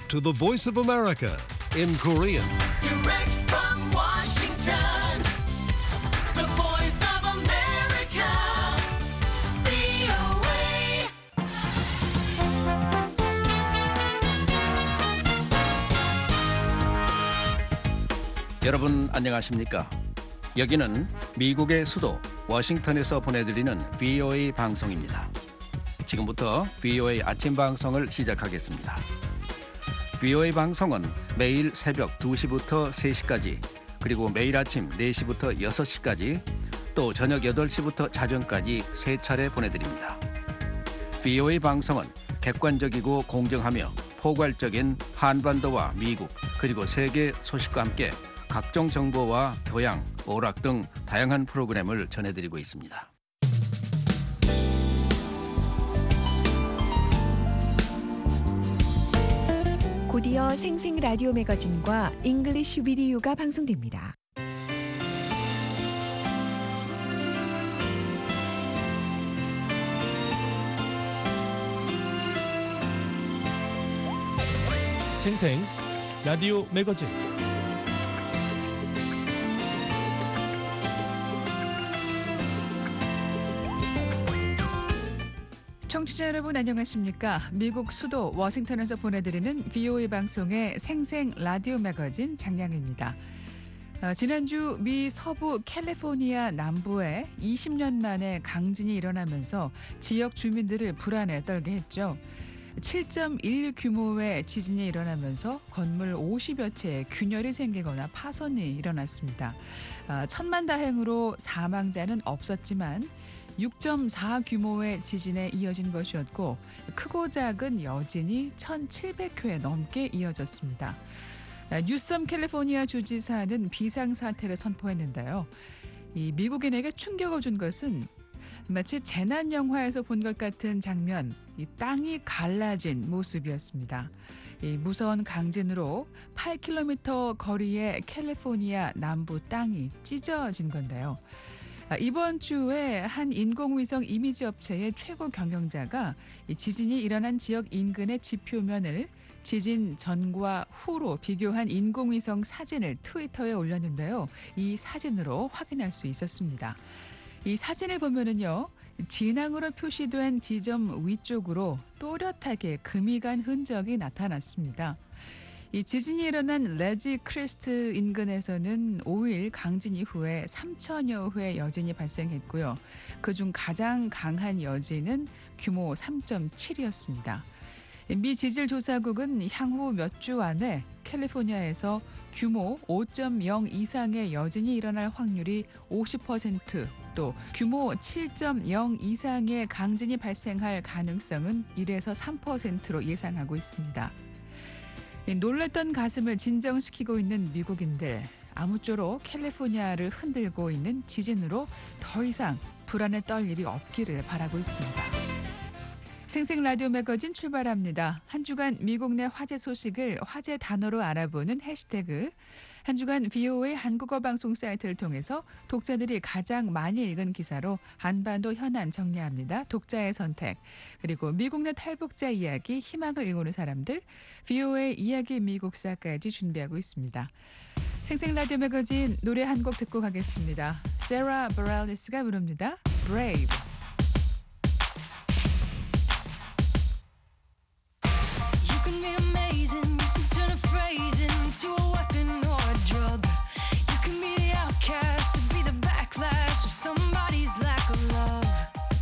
to the Voice of America in Korean. Direct from Washington, the voice of America, VOA. 여러분 안녕하십니까? 여기는 미국의 수도 워싱턴에서 보내드리는 VOA 방송입니다. 지금부터 VOA 아침 방송을 시작하겠습니다. VOA 방송은 매일 새벽 2시부터 3시까지, 그리고 매일 아침 4시부터 6시까지, 또 저녁 8시부터 자정까지 3차례 보내드립니다. VOA 방송은 객관적이고 공정하며 포괄적인 한반도와 미국 그리고 세계 소식과 함께 각종 정보와 교양, 오락 등 다양한 프로그램을 전해드리고 있습니다. 곧이어 생생 라디오 매거진과 잉글리시 비디오가 방송됩니다. 생생 라디오 매거진. 청취자 여러분 안녕하십니까? 미국 수도 워싱턴에서 보내드리는 VOA 방송의 생생 라디오 매거진 장량입니다. 지난주 미 서부 캘리포니아 남부에 20년 만에 강진이 일어나면서 지역 주민들을 불안에 떨게 했죠. 7.1 규모의 지진이 일어나면서 건물 50여 채에 균열이 생기거나 파손이 일어났습니다. 천만다행으로 사망자는 없었지만 6.4 규모의 지진에 이어진 것이었고, 크고 작은 여진이 1,700회 넘게 이어졌습니다. 뉴섬 캘리포니아 주지사는 비상사태를 선포했는데요. 이 미국인에게 충격을 준 것은 마치 재난 영화에서 본 것 같은 장면, 이 땅이 갈라진 모습이었습니다. 이 무서운 강진으로 8km 거리의 캘리포니아 남부 땅이 찢어진 건데요. 이번 주에 한 인공위성 이미지 업체의 최고 경영자가 이 지진이 일어난 지역 인근의 지표면을 지진 전과 후로 비교한 인공위성 사진을 트위터에 올렸는데요. 이 사진으로 확인할 수 있었습니다. 이 사진을 보면은요, 진앙으로 표시된 지점 위쪽으로 또렷하게 금이 간 흔적이 나타났습니다. 이 지진이 일어난 레지 크리스트 인근에서는 5일 강진 이후에 3천여 회 여진이 발생했고요. 그중 가장 강한 여진은 규모 3.7이었습니다. 미 지질조사국은 향후 몇 주 안에 캘리포니아에서 규모 5.0 이상의 여진이 일어날 확률이 50%, 또 규모 7.0 이상의 강진이 발생할 가능성은 1에서 3%로 예상하고 있습니다. 놀랐던 가슴을 진정시키고 있는 미국인들, 아무쪼록 캘리포니아를 흔들고 있는 지진으로 더 이상 불안에 떨 일이 없기를 바라고 있습니다. 생생 라디오 매거진 출발합니다. 한 주간 미국 내 화제 소식을 화제 단어로 알아보는 해시태그, 한 주간 VOA 한국어 방송 사이트를 통해서 독자들이 가장 많이 읽은 기사로 한반도 현안 정리합니다. 독자의 선택, 그리고 미국 내 탈북자 이야기, 희망을 일구는 사람들, VOA 이야기 미국사까지 준비하고 있습니다. 생생 라디오 매거진 노래 한 곡 듣고 가겠습니다. 세라 바랄리스가 부릅니다. Brave. You can be amazing, you can turn a phrase into a weapon or a drug. You can be the outcast, to be the backlash of somebody's lack of love.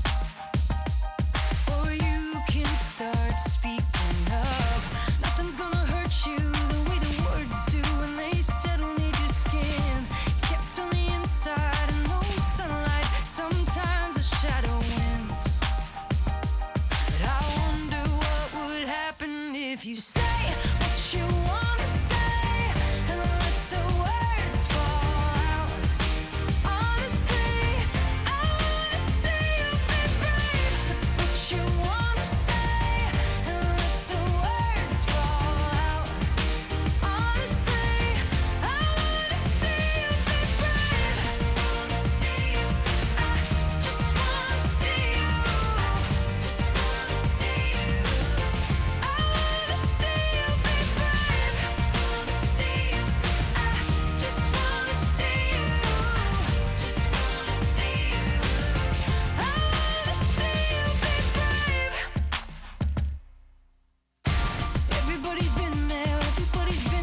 Or you can start speaking up. Nothing's gonna hurt you the way the words do when they settle near your skin. Kept on the inside and no sunlight, sometimes a shadow wins. But I wonder what would happen if you say what you want to say and let the words fall out. Honestly, I want to see you be brave with what you want to say and let the words fall out. Honestly, I want to see you be brave. Just want to see you. I just want to see you. Just want to see you. I want to see you be brave.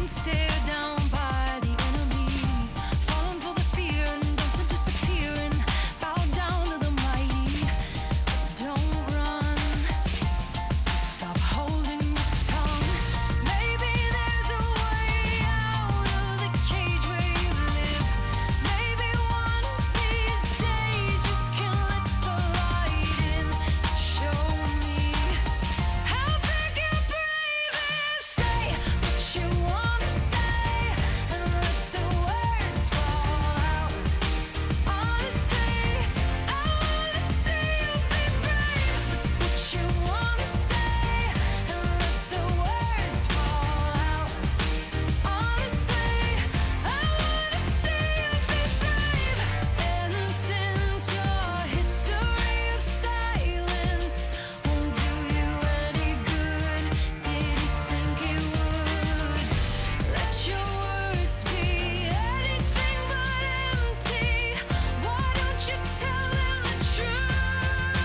and stared down by the enemy, falling for the fear and dancing, disappearing, bow down to the mighty. Don't run, stop holding your tongue. Maybe there's a way out of the cage where you live. Maybe one of these days you can let the light in. Show me how big and brave is. Say what you wanna say and let the words fall out. Honestly, I wanna see you be brave with what you wanna say and let the words fall out. Honestly, I wanna see you be brave. And since your history of silence won't do you any good, did you think it would? Let your words be anything but empty. Why don't you tell them the truth?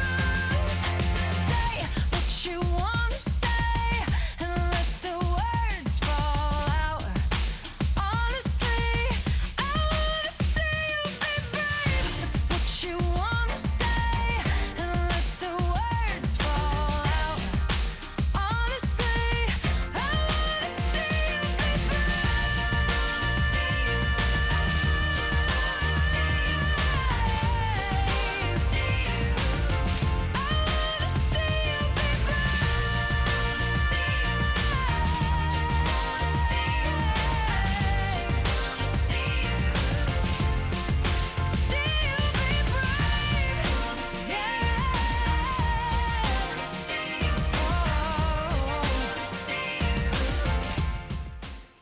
Say what you wanna say and let the words fall out. Honestly, I wanna see you be brave with what you wanna say and let the words fall out. Honestly, I wanna see you be brave. Just wanna see you. Just wanna see you. Just wanna see you. I wanna see you be brave. Just wanna see you. Just wanna see you. See you be brave. Just wanna see you. Just wanna see you. Just wanna see you.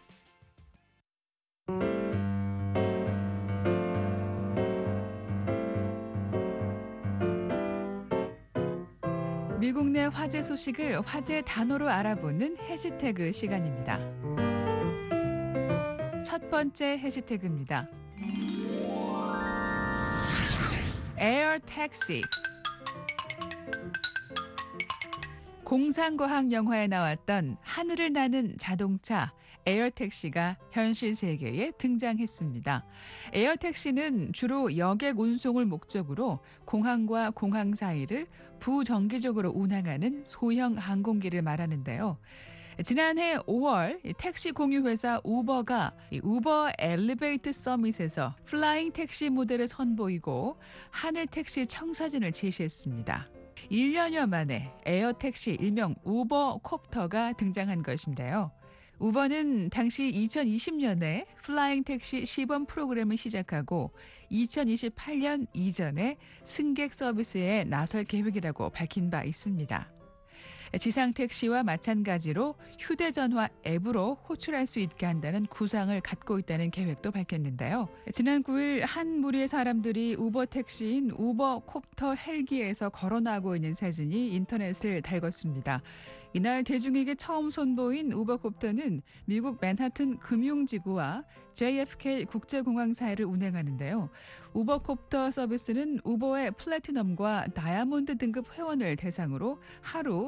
미국 내 화제 소식을 화제 단어로 알아보는 해시태그 시간입니다. 첫 번째 해시태그입니다. 에어 택시. 공상과학 영화에 나왔던 하늘을 나는 자동차 에어택시가 현실 세계에 등장했습니다. 에어택시는 주로 여객 운송을 목적으로 공항과 공항 사이를 부정기적으로 운항하는 소형 항공기를 말하는데요. 지난해 5월 택시 공유 회사 우버가 우버 엘리베이터 서밋에서 플라잉 택시 모델을 선보이고 하늘 택시 청사진을 제시했습니다. 1년여 만에 에어택시 일명 우버 콥터가 등장한 것인데요. 우버는 당시 2020년에 플라잉 택시 시범 프로그램을 시작하고 2028년 이전에 승객 서비스에 나설 계획이라고 밝힌 바 있습니다. 지상 택시와 마찬가지로 휴대전화 앱으로 호출할 수 있게 한다는 구상을 갖고 있다는 계획도 밝혔는데요. 지난 9일 한 무리의 사람들이 우버 택시인 우버 콥터 헬기에서 걸어나오고 있는 사진이 인터넷을 달궜습니다. 이날 대중에게 처음 선보인 우버콥터는 미국 맨하튼 금융지구와 JFK 국제공항 사이를 운행하는데요. 우버콥터 서비스는 우버의 플래티넘과 다이아몬드 등급 회원을 대상으로 하루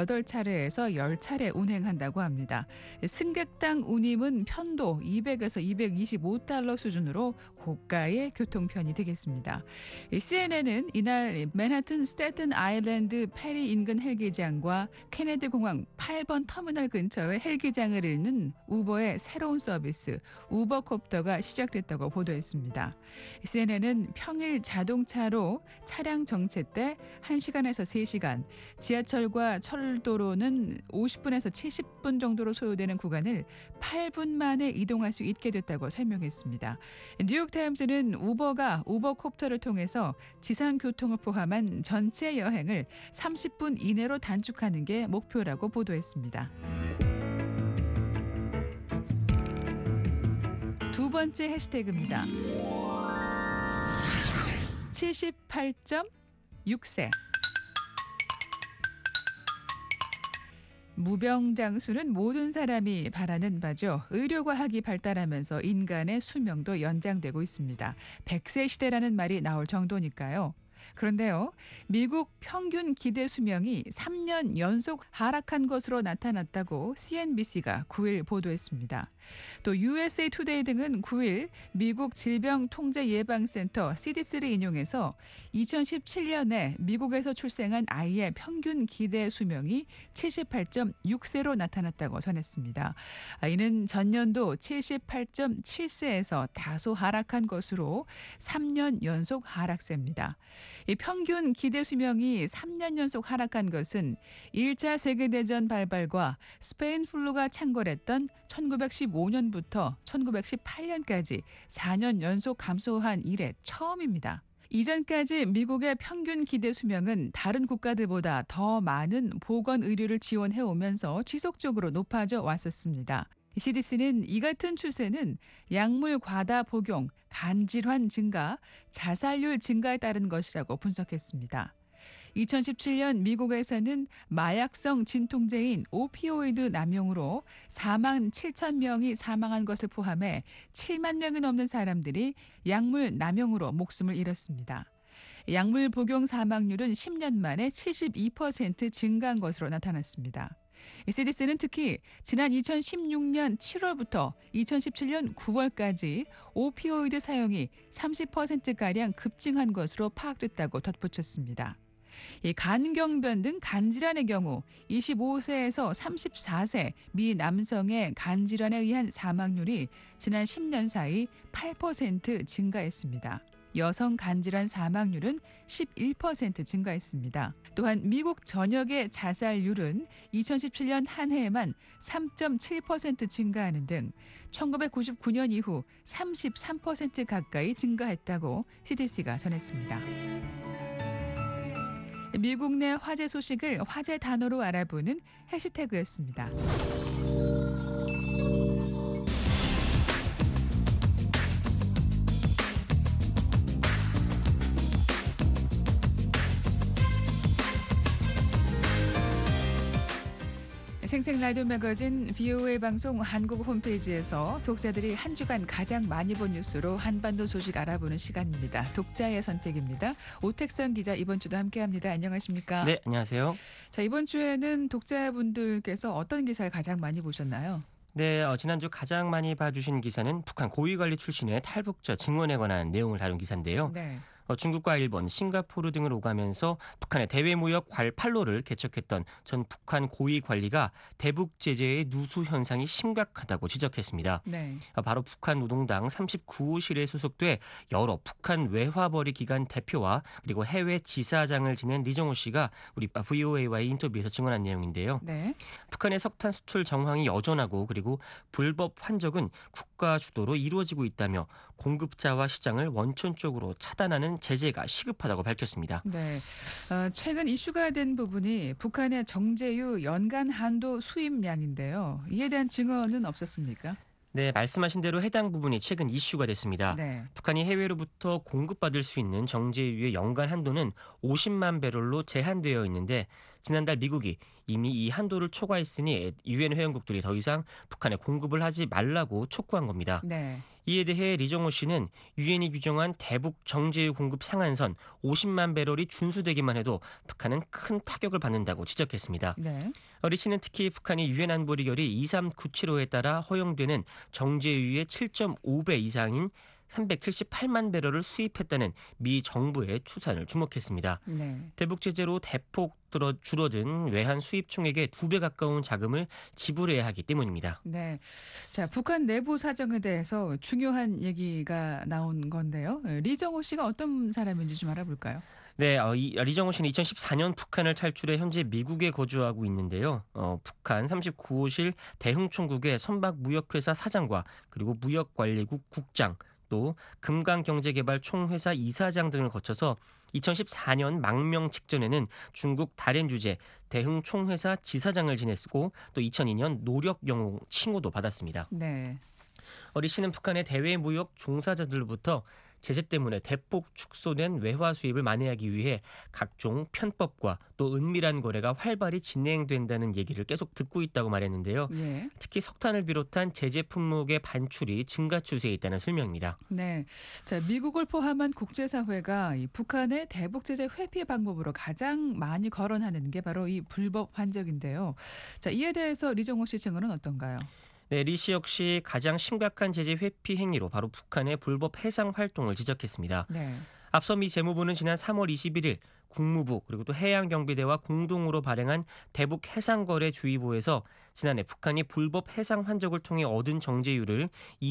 8차례에서 10차례 운행한다고 합니다. 승객당 운임은 편도 200에서 225달러 수준으로 고가의 교통편이 되겠습니다. CNN은 이날 맨하튼 스태튼 아일랜드 페리 인근 헬기장과 케네디 공항 8번 터미널 근처의 헬기장을 잇는 우버의 새로운 서비스 우버콥터가 시작됐다고 보도했습니다. CNN은 평일 자동차로 차량 정체 때 1시간에서 3시간, 지하철과 철도로는 50분에서 70분 정도로 소요되는 구간을 8분 만에 이동할 수 있게 됐다고 설명했습니다. 뉴욕타임즈는 우버가 우버콥터를 통해서 지상교통을 포함한 전체 여행을 30분 이내로 단축하는 게 목표라고 보도했습니다. 두 번째 해시태그입니다. 78.6세. 무병장수는 모든 사람이 바라는 바죠. 의료과학이 발달하면서 인간의 수명도 연장되고 있습니다. 100세 시대라는 말이 나올 정도니까요. 그런데요, 미국 평균 기대 수명이 3년 연속 하락한 것으로 나타났다고 CNBC가 9일 보도했습니다. 또 USA 투데이 등은 9일 미국 질병통제예방센터 CDC를 인용해서 2017년에 미국에서 출생한 아이의 평균 기대 수명이 78.6세로 나타났다고 전했습니다. 이는 전년도 78.7세에서 다소 하락한 것으로 3년 연속 하락세입니다. 이 평균 기대 수명이 3년 연속 하락한 것은 1차 세계대전 발발과 스페인 플루가 창궐했던 1915년부터 1918년까지 4년 연속 감소한 이래 처음입니다. 이전까지 미국의 평균 기대 수명은 다른 국가들보다 더 많은 보건 의료를 지원해 오면서 지속적으로 높아져 왔었습니다. CDC는 이 같은 추세는 약물 과다 복용, 간 질환 증가, 자살률 증가에 따른 것이라고 분석했습니다. 2017년 미국에서는 마약성 진통제인 오피오이드 남용으로 4만 7천 명이 사망한 것을 포함해 7만 명이 넘는 사람들이 약물 남용으로 목숨을 잃었습니다. 약물 복용 사망률은 10년 만에 72% 증가한 것으로 나타났습니다. CDC는 특히 지난 2016년 7월부터 2017년 9월까지 오피오이드 사용이 30%가량 급증한 것으로 파악됐다고 덧붙였습니다. 이 간경변 등 간질환의 경우 25세에서 34세 미 남성의 간질환에 의한 사망률이 지난 10년 사이 8% 증가했습니다. 여성 간질환 사망률은 11% 증가했습니다. 또한 미국 전역의 자살률은 2017년 한 해에만 3.7% 증가하는 등 1999년 이후 33% 가까이 증가했다고 CDC가 전했습니다. 미국 내 화제 소식을 화제 단어로 알아보는 해시태그였습니다. 생생 라디오 매거진 VOA 방송 한국 홈페이지에서 독자들이 한 주간 가장 많이 본 뉴스로 한반도 소식 알아보는 시간입니다. 독자의 선택입니다. 오택선 기자 이번 주도 함께합니다. 안녕하십니까? 네, 안녕하세요. 자, 이번 주에는 독자분들께서 어떤 기사를 가장 많이 보셨나요? 네, 지난주 가장 많이 봐주신 기사는 북한 고위관리 출신의 탈북자 증언에 관한 내용을 다룬 기사인데요. 네. 중국과 일본, 싱가포르 등을 오가면서 북한의 대외무역 팔로를 개척했던 전 북한 고위 관리가 대북 제재의 누수 현상이 심각하다고 지적했습니다. 네. 바로 북한 노동당 39호실에 소속돼 여러 북한 외화벌이 기관 대표와 그리고 해외 지사장을 지낸 리정호 씨가 우리 VOA와의 인터뷰에서 증언한 내용인데요. 네. 북한의 석탄 수출 정황이 여전하고 그리고 불법 환적은 국가 주도로 이루어지고 있다며 공급자와 시장을 원천적으로 차단하는 제재가 시급하다고 밝혔습니다. 네. 최근 이슈가 된 부분이 북한의 정제유 연간 한도 수입량인데요. 이에 대한 증언은 없었습니까? 네, 말씀하신 대로 해당 부분이 최근 이슈가 됐습니다. 네. 북한이 해외로부터 공급받을 수 있는 정제유의 연간 한도는 50만 배럴로 제한되어 있는데 지난달 미국이 이미 이 한도를 초과했으니 유엔 회원국들이 더 이상 북한에 공급을 하지 말라고 촉구한 겁니다. 네. 이에 대해 리정호 씨는 유엔이 규정한 대북 정제유 공급 상한선 50만 배럴이 준수되기만 해도 북한은 큰 타격을 받는다고 지적했습니다. 네. 리 씨는 특히 북한이 유엔 안보리 결의 23975에 따라 허용되는 정제유의 7.5배 이상인 378만 배럴을 수입했다는 미 정부의 추산을 주목했습니다. 네. 대북 제재로 대폭 줄어든 외환 수입 총액의 2배 가까운 자금을 지불해야 하기 때문입니다. 네. 자, 북한 내부 사정에 대해서 중요한 얘기가 나온 건데요. 리정호 씨가 어떤 사람인지 좀 알아볼까요? 네, 리정호 씨는 2014년 북한을 탈출해 현재 미국에 거주하고 있는데요. 북한 39호실 대흥총국의 선박무역회사 사장과 그리고 무역관리국 국장, 또 금강경제개발총회사 이사장 등을 거쳐서 2014년 망명 직전에는 중국 다롄 주재 대흥총회사 지사장을 지냈고 또 2002년 노력영웅 칭호도 받았습니다. 네. 리 씨는 북한의 대외무역 종사자들로부터 제재 때문에 대폭 축소된 외화 수입을 만회하기 위해 각종 편법과 또 은밀한 거래가 활발히 진행된다는 얘기를 계속 듣고 있다고 말했는데요. 예. 특히 석탄을 비롯한 제재 품목의 반출이 증가 추세에 있다는 설명입니다. 네. 자, 미국을 포함한 국제사회가 이 북한의 대북 제재 회피 방법으로 가장 많이 거론하는 게 바로 이 불법 환적인데요. 자, 이에 대해서 리정호 씨 증언은 어떤가요? 네, 리 씨 역시 가장 심각한 제재 회피 행위로 바로 북한의 불법 해상 활동을 지적했습니다. 네. 앞서 미 재무부는 지난 3월 21일 국무부 그리고 또 해양경비대와 공동으로 발행한 대북 해상거래주의보에서 지난해 북한이 불법 해상 환적을 통해 얻은 정제유를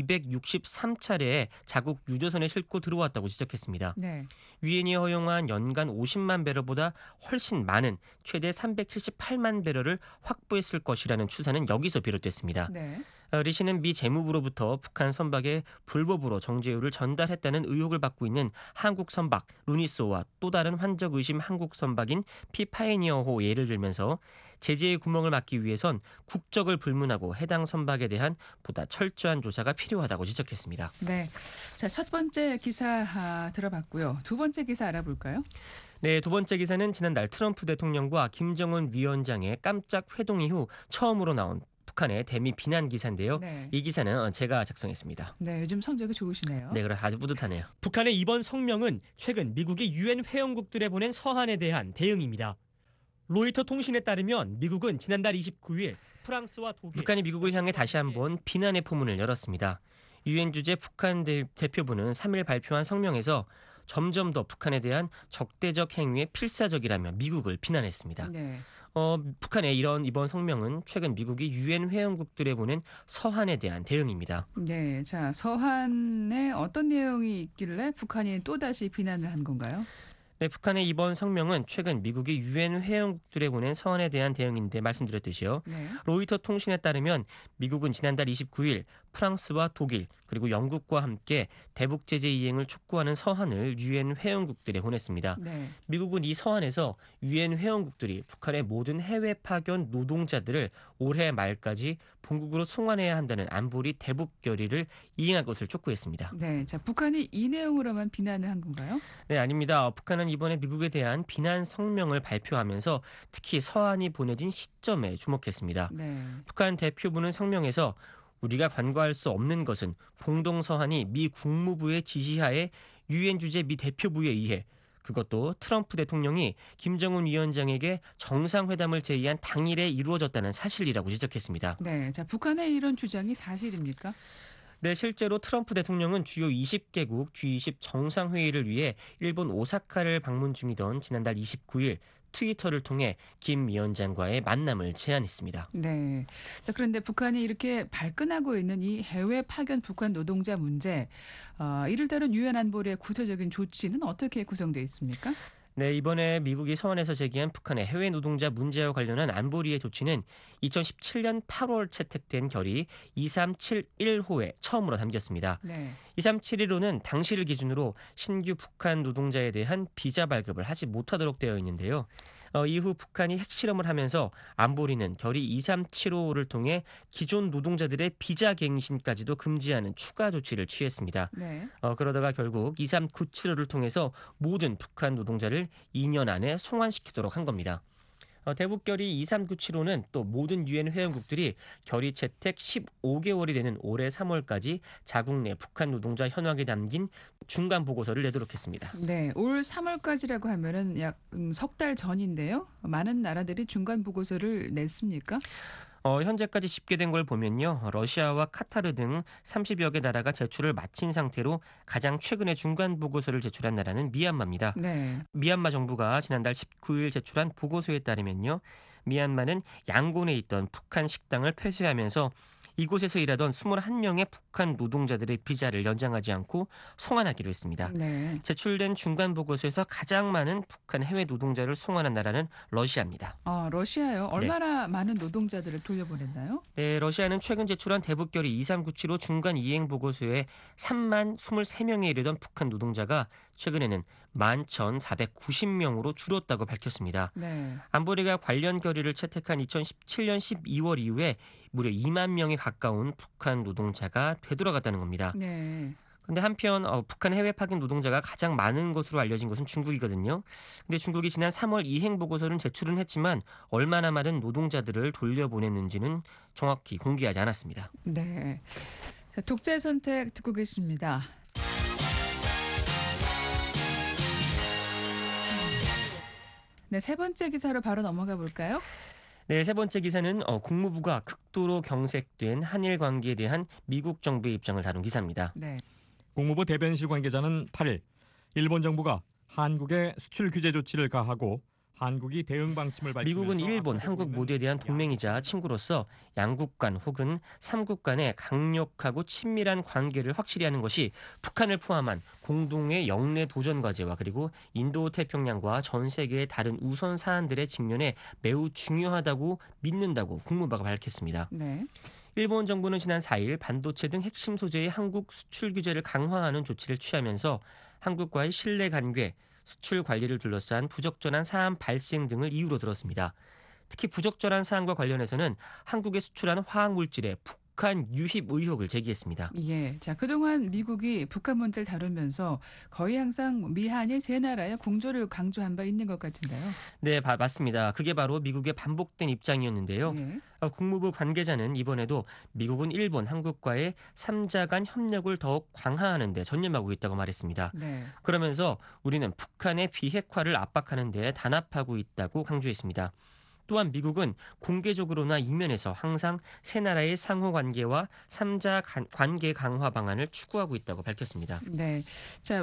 263차례의 자국 유조선에 싣고 들어왔다고 지적했습니다. 네. 유엔이 허용한 연간 50만 배럴보다 훨씬 많은 최대 378만 배럴을 확보했을 것이라는 추산은 여기서 비롯됐습니다. 네. 리 씨는 미 재무부로부터 북한 선박에 불법으로 정제유를 전달했다는 의혹을 받고 있는 한국 선박 루니소와 또 다른 환적 의심 한국 선박인 피파이니어호 예를 들면서 제재의 구멍을 막기 위해선 국적을 불문하고 해당 선박에 대한 보다 철저한 조사가 필요하다고 지적했습니다. 네. 자, 첫 번째 기사 들어봤고요. 두 번째 기사 알아볼까요? 네, 두 번째 기사는 지난달 트럼프 대통령과 김정은 위원장의 깜짝 회동 이후 처음으로 나온 북한의 대미 비난 기사인데요. 네. 이 기사는 제가 작성했습니다. 네, 요즘 성적이 좋으시네요. 네, 그래 아주 뿌듯하네요. 북한의 이번 성명은 최근 미국이 유엔 회원국들에 보낸 서한에 대한 대응입니다. 로이터 통신에 따르면 미국은 지난달 29일 프랑스와 독일, 북한이 미국을 향해 다시 한번 비난의 포문을 열었습니다. 유엔 주재 북한 대표부는 3일 발표한 성명에서 점점 더 북한에 대한 적대적 행위에 필사적이라며 미국을 비난했습니다. 네. 북한의 이번 성명은 최근 미국이 유엔 회원국들에 보낸 서한에 대한 대응입니다. 네. 자, 서한에 어떤 내용이 있길래 북한이 또다시 비난을 한 건가요? 네, 북한의 이번 성명은 최근 미국이 유엔 회원국들에 보낸 서한에 대한 대응인데 말씀드렸듯이요. 네. 로이터 통신에 따르면 미국은 지난달 29일 프랑스와 독일 그리고 영국과 함께 대북 제재 이행을 촉구하는 서한을 유엔 회원국들에 보냈습니다. 네. 미국은 이 서한에서 유엔 회원국들이 북한의 모든 해외 파견 노동자들을 올해 말까지 본국으로 송환해야 한다는 안보리 대북 결의를 이행할 것을 촉구했습니다. 네. 자, 북한이 이 내용으로만 비난을 한 건가요? 네, 아닙니다. 북한은 이번에 미국에 대한 비난 성명을 발표하면서 특히 서한이 보내진 시점에 주목했습니다. 네. 북한 대표부는 성명에서 우리가 간과할 수 없는 것은 공동 서한이 미 국무부의 지시하에 유엔 주재 미 대표부에 의해 그것도 트럼프 대통령이 김정은 위원장에게 정상회담을 제의한 당일에 이루어졌다는 사실이라고 지적했습니다. 네. 자, 북한의 이런 주장이 사실입니까? 네, 실제로 트럼프 대통령은 주요 20개국 G20 정상회의를 위해 일본 오사카를 방문 중이던 지난달 29일 트위터를 통해 김 위원장과의 만남을 제안했습니다. 네. 자, 그런데 북한이 이렇게 발끈하고 있는 이 해외 파견 북한 노동자 문제, 이를 다룬 유엔 안보리의 구체적인 조치는 어떻게 구성되어 있습니까? 네, 이번에 미국이 서한에서 제기한 북한의 해외 노동자 문제와 관련한 안보리의 조치는 2017년 8월 채택된 결의 2371호에 처음으로 담겼습니다. 네. 2371호는 당시를 기준으로 신규 북한 노동자에 대한 비자 발급을 하지 못하도록 되어 있는데요. 이후 북한이 핵실험을 하면서 안보리는 결의 2375를 통해 기존 노동자들의 비자 갱신까지도 금지하는 추가 조치를 취했습니다. 네. 그러다가 결국 2397호를 통해서 모든 북한 노동자를 2년 안에 송환시키도록 한 겁니다. 대북 결의 2397호는 또 모든 유엔 회원국들이 결의 채택 15개월이 되는 올해 3월까지 자국 내 북한 노동자 현황이 담긴 중간 보고서를 내도록 했습니다. 네. 올 3월까지라고 하면은 약 석 달 전인데요. 많은 나라들이 중간 보고서를 냈습니까? 현재까지 집계된 걸 보면요. 러시아와 카타르 등 30여 개 나라가 제출을 마친 상태로 가장 최근에 중간 보고서를 제출한 나라는 미얀마입니다. 네. 미얀마 정부가 지난달 19일 제출한 보고서에 따르면요. 미얀마는 양곤에 있던 북한 식당을 폐쇄하면서 이곳에서 일하던 21명의 북한 노동자들의 비자를 연장하지 않고 송환하기로 했습니다. 네. 제출된 중간 보고서에서 가장 많은 북한 해외 노동자를 송환한 나라는 러시아입니다. 러시아요. 얼마나 많은 노동자들을 돌려보냈나요? 네, 러시아는 최근 제출한 대북결의 2397호 중간 이행 보고서에 3만 23명에 이르던 북한 노동자가 최근에는 11,490명으로 줄었다고 밝혔습니다. 네. 안보리가 관련 결의를 채택한 2017년 12월 이후에 무려 2만 명에 가까운 북한 노동자가 되돌아갔다는 겁니다. 네. 근데 한편 북한 해외 파견 노동자가 가장 많은 것으로 알려진 것은 중국이거든요. 근데 중국이 지난 3월 이행 보고서를 제출은 했지만 얼마나 많은 노동자들을 돌려보냈는지는 정확히 공개하지 않았습니다. 네. 자, 독재 선택 듣고 계십니다. 네, 세 번째 기사로 바로 넘어가 볼까요? 네, 세 번째 기사는 국무부가 극도로 경색된 한일 관계에 대한 미국 정부의 입장을 다룬 기사입니다. 네. 국무부 대변실 관계자는 8일 일본 정부가 한국에 수출 규제 조치를 가하고 한국이 대응 방침을 밝히면서 미국은 일본, 앞두고 한국 있는 모두에 대한 동맹이자 친구로서 양국 간 혹은 삼국 간의 강력하고 친밀한 관계를 확실히 하는 것이 북한을 포함한 공동의 영내 도전 과제와 그리고 인도 태평양과 전 세계의 다른 우선 사안들의 직면에 매우 중요하다고 믿는다고 국무부가 밝혔습니다. 네. 일본 정부는 지난 4일 반도체 등 핵심 소재의 한국 수출 규제를 강화하는 조치를 취하면서 한국과의 신뢰 관계, 수출 관리를 둘러싼 부적절한 사안 발생 등을 이유로 들었습니다. 특히 부적절한 사안과 관련해서는 한국에 수출한 화학물질의 북한 유입 의혹을 제기했습니다. 예. 자, 그동안 미국이 북한 문제를 다루면서 거의 항상 미한일 세 나라의 공조를 강조한 바 있는 것 같은데요. 네, 맞습니다. 그게 바로 미국의 반복된 입장이었는데요. 예. 국무부 관계자는 이번에도 미국은 일본, 한국과의 3자 간 협력을 더욱 강화하는 데 전념하고 있다고 말했습니다. 네. 그러면서 우리는 북한의 비핵화를 압박하는 데 단합하고 있다고 강조했습니다. 또한 미국은 공개적으로나 이면에서 항상 세 나라의 상호관계와 3자 관계 강화 방안을 추구하고 있다고 밝혔습니다. 네. 자,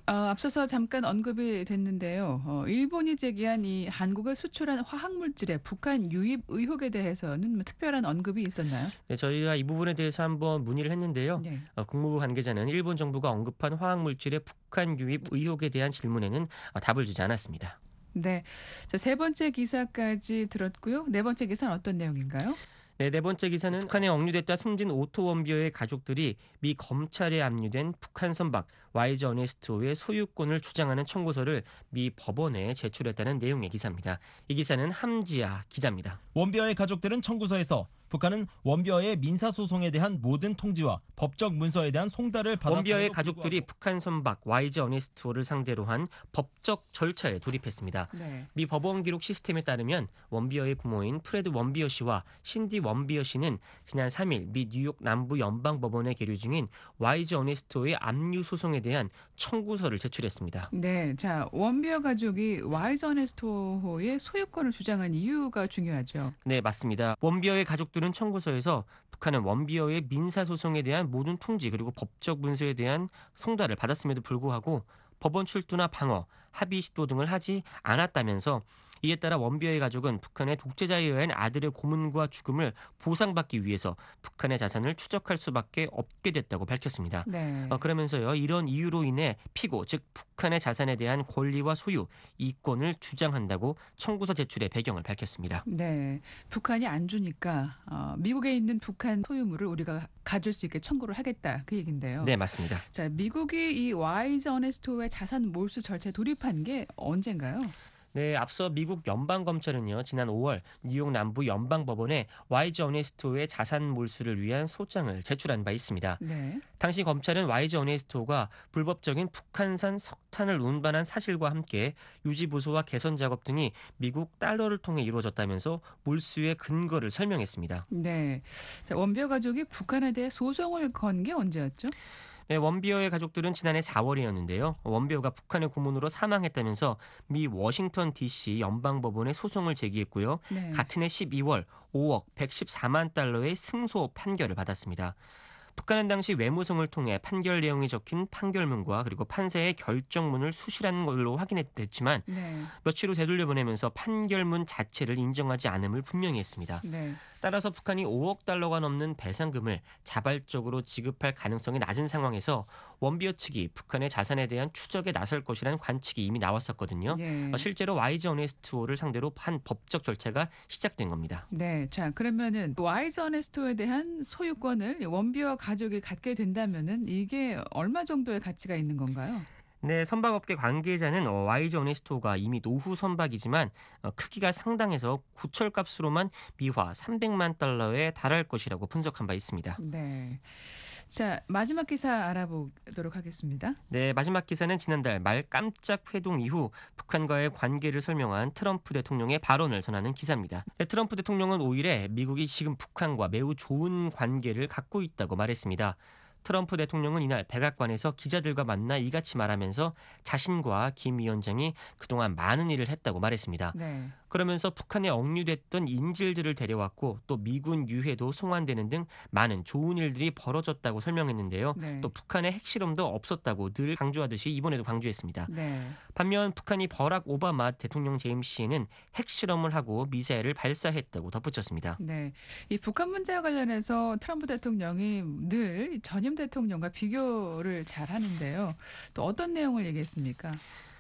앞서서 잠깐 언급이 됐는데요. 일본이 제기한 이 한국에 수출한 화학물질의 북한 유입 의혹에 대해서는 뭐 특별한 언급이 있었나요? 네, 저희가 이 부분에 대해서 한번 문의를 했는데요. 네. 국무부 관계자는 일본 정부가 언급한 화학물질의 북한 유입 의혹에 대한 질문에는 답을 주지 않았습니다. 네. 자, 세 번째 기사까지 들었고요. 네 번째 기사는 어떤 내용인가요? 네, 네 번째 기사는 북한에 억류됐다 숨진 오토 원비어의 가족들이 미 검찰에 압류된 북한 선박 YG 어네스트호의 소유권을 주장하는 청구서를 미 법원에 제출했다는 내용의 기사입니다. 이 기사는 함지아 기자입니다. 원비어의 가족들은 청구서에서 북한은 원비어의 민사소송에 대한 모든 통지와 법적 문서에 대한 송달을 받았음에도 원비어의 불구하고 가족들이 북한 선박 YG 어네스트호를 상대로 한 법적 절차에 돌입했습니다. 네. 미 법원 기록 시스템에 따르면 원비어의 부모인 프레드 원비어 씨와 신디 원비어 씨는 지난 3일 미 뉴욕 남부 연방법원에 계류 중인 YG 어네스트호의 압류 소송에 대한 청구서를 제출했습니다. 네. 자, 원비어 가족이 YG 어네스트호의 소유권을 주장한 이유가 중요하죠. 네, 맞습니다. 원비어의 가족들은 청구서에서 북한은 원비어의 민사소송에 대한 모든 통지 그리고 법적 문서에 대한 송달을 받았음에도 불구하고 법원 출두나 방어, 합의 시도 등을 하지 않았다면서 이에 따라 원비어의 가족은 북한의 독재자에 의한 아들의 고문과 죽음을 보상받기 위해서 북한의 자산을 추적할 수밖에 없게 됐다고 밝혔습니다. 네. 그러면서요, 이런 이유로 인해 피고, 즉 북한의 자산에 대한 권리와 소유, 이권을 주장한다고 청구서 제출의 배경을 밝혔습니다. 네. 북한이 안 주니까 미국에 있는 북한 소유물을 우리가 가질 수 있게 청구를 하겠다. 그 얘긴데요. 네, 맞습니다. 자, 미국이 이 YG 어네스트호의 자산 몰수 절차에 돌입한 게 언젠가요? 네, 앞서 미국 연방검찰은요, 지난 5월 뉴욕 남부 연방법원에 YG 어네스트호의 자산 몰수를 위한 소장을 제출한 바 있습니다. 네. 당시 검찰은 YG 어네스트호가 불법적인 북한산 석탄을 운반한 사실과 함께 유지 보수와 개선 작업 등이 미국 달러를 통해 이루어졌다면서 몰수의 근거를 설명했습니다. 네. 자, 원비어 가족이 북한에 대해 소송을 건 게 언제였죠? 네, 원비어의 가족들은 지난해 4월이었는데요. 원비어가 북한의 고문으로 사망했다면서 미 워싱턴 DC 연방법원에 소송을 제기했고요. 네. 같은 해 12월 5억 114만 달러의 승소 판결을 받았습니다. 북한은 당시 외무성을 통해 판결 내용이 적힌 판결문과 그리고 판사의 결정문을 수시한 걸로 확인했지만 네. 며칠 후 되돌려 보내면서 판결문 자체를 인정하지 않음을 분명히 했습니다. 네. 따라서 북한이 5억 달러가 넘는 배상금을 자발적으로 지급할 가능성이 낮은 상황에서 원비어 측이 북한의 자산에 대한 추적에 나설 것이라는 관측이 이미 나왔었거든요. 예. 실제로 YG 어네스트호를 상대로 한 법적 절차가 시작된 겁니다. 네. 자, 그러면은 YG 어네스트호에 대한 소유권을 원비어 가족이 갖게 된다면은 이게 얼마 정도의 가치가 있는 건가요? 네, 선박업계 관계자는 YG 어네스토가 이미 노후 선박이지만 크기가 상당해서 고철값으로만 미화 300만 달러에 달할 것이라고 분석한 바 있습니다. 네. 자, 마지막 기사 알아보도록 하겠습니다. 네, 마지막 기사는 지난달 말 깜짝 회동 이후 북한과의 관계를 설명한 트럼프 대통령의 발언을 전하는 기사입니다. 네, 트럼프 대통령은 5일에 미국이 지금 북한과 매우 좋은 관계를 갖고 있다고 말했습니다. 트럼프 대통령은 이날 백악관에서 기자들과 만나 이같이 말하면서 자신과 김 위원장이 그동안 많은 일을 했다고 말했습니다. 네. 그러면서 북한에 억류됐던 인질들을 데려왔고 또 미군 유해도 송환되는 등 많은 좋은 일들이 벌어졌다고 설명했는데요. 네. 또 북한의 핵실험도 없었다고 늘 강조하듯이 이번에도 강조했습니다. 네. 반면 북한이 버락 오바마 대통령 재임 시에는 핵실험을 하고 미사일을 발사했다고 덧붙였습니다. 네. 이 북한 문제와 관련해서 트럼프 대통령이 늘 전임 대통령과 비교를 잘 하는데요. 또 어떤 내용을 얘기했습니까?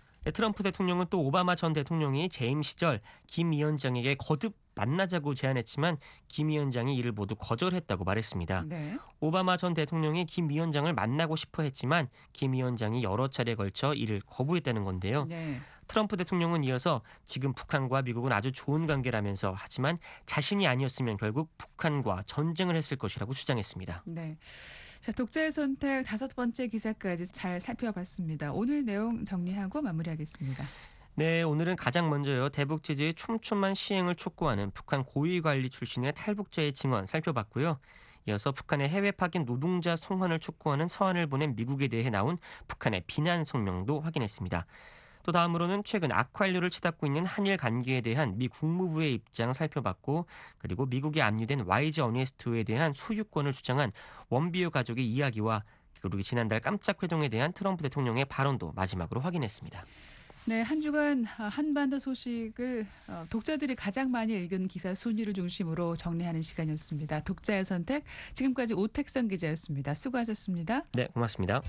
트럼프 대통령은 또 오바마 전 대통령이 재임 시절 김 위원장에게 거듭 만나자고 제안했지만 김 위원장이 이를 모두 거절했다고 말했습니다. 네. 오바마 전 대통령이 김 위원장을 만나고 싶어 했지만 김 위원장이 여러 차례 걸쳐 이를 거부했다는 건데요. 네. 트럼프 대통령은 이어서 지금 북한과 미국은 아주 좋은 관계라면서 하지만 자신이 아니었으면 결국 북한과 전쟁을 했을 것이라고 주장했습니다. 네. 자, 독자의 선택 5번째 기사까지 잘 살펴봤습니다. 오늘 내용 정리하고 마무리하겠습니다. 네, 오늘은 가장 먼저요. 대북 제재의 촘촘한 시행을 촉구하는 북한 고위관리 출신의 탈북자의 증언 살펴봤고요. 이어서 북한의 해외 파견 노동자 송환을 촉구하는 서한을 보낸 미국에 대해 나온 북한의 비난 성명도 확인했습니다. 또 다음으로는 최근 악화연료를 치닫고 있는 한일 관계에 대한 미 국무부의 입장 살펴봤고, 그리고 미국에 압류된 YG 어네스토에 대한 소유권을 주장한 원비호 가족의 이야기와 그리고 지난달 깜짝 회동에 대한 트럼프 대통령의 발언도 마지막으로 확인했습니다. 네, 한 주간 한반도 소식을 독자들이 가장 많이 읽은 기사 순위를 중심으로 정리하는 시간이었습니다. 독자의 선택, 지금까지 오택성 기자였습니다. 수고하셨습니다. 네, 고맙습니다.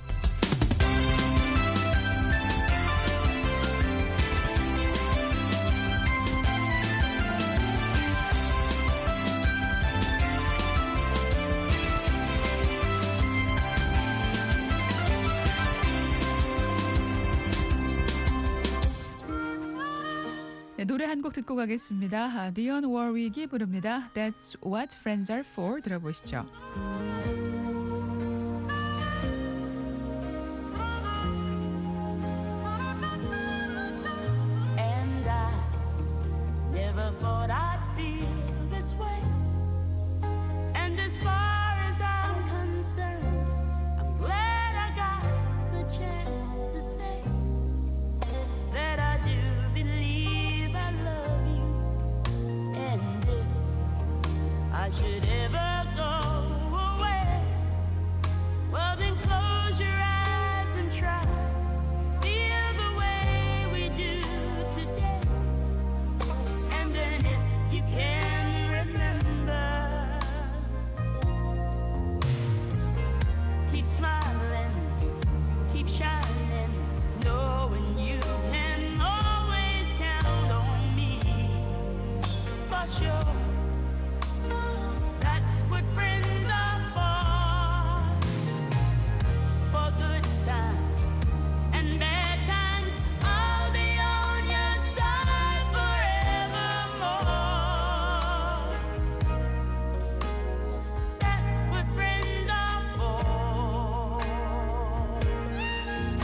네, 노래 한 곡 듣고 가겠습니다. 디언 워윅이 부릅니다. That's what friends are for. 들어보시죠. And I never thought I'd feel this way. And as far as I'm concerned, I'm glad I got the chance to say that I do believe I love you. And if I should ever go away, well then close your eyes and try. Feel the way we do today. And then if you can remember, keep smiling, keep shining, knowing you can always count on me. For sure, that's what friends are for good times and bad times. I'll be on your side forevermore. That's what friends are for.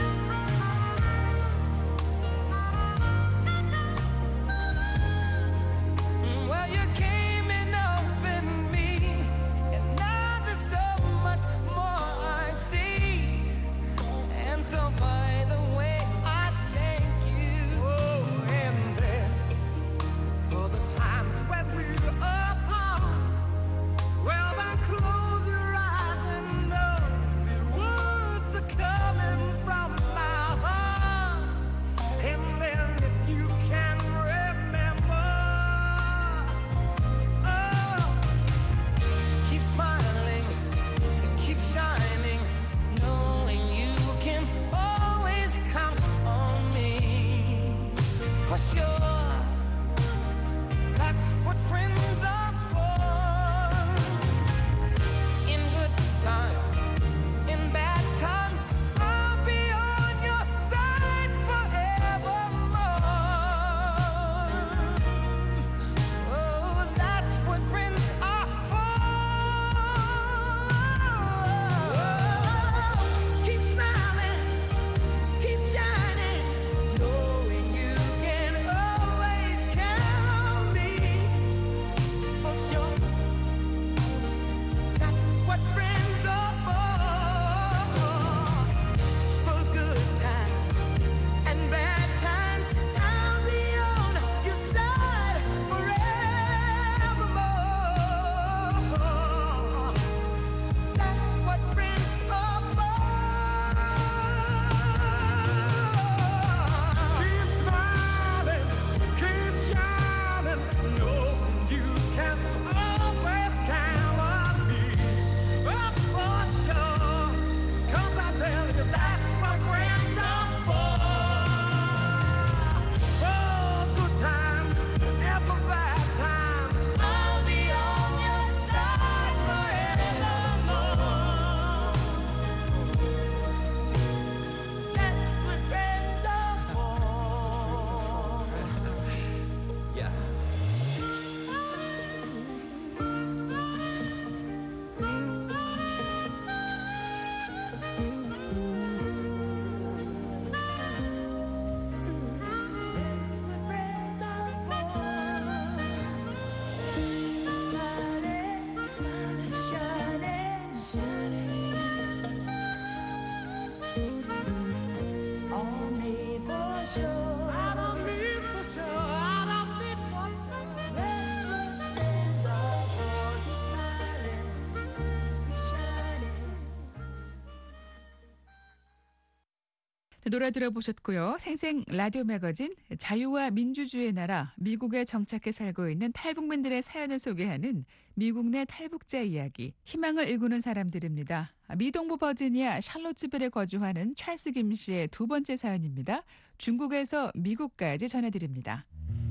노래 들어보셨고요. 생생 라디오 매거진 자유와 민주주의의 나라 미국에 정착해 살고 있는 탈북민들의 사연을 소개하는 미국 내 탈북자 이야기, 희망을 일구는 사람들입니다. 미동부 버지니아 샬롯츠빌에 거주하는 찰스 김 씨의 두 번째 사연입니다. 중국에서 미국까지 전해드립니다.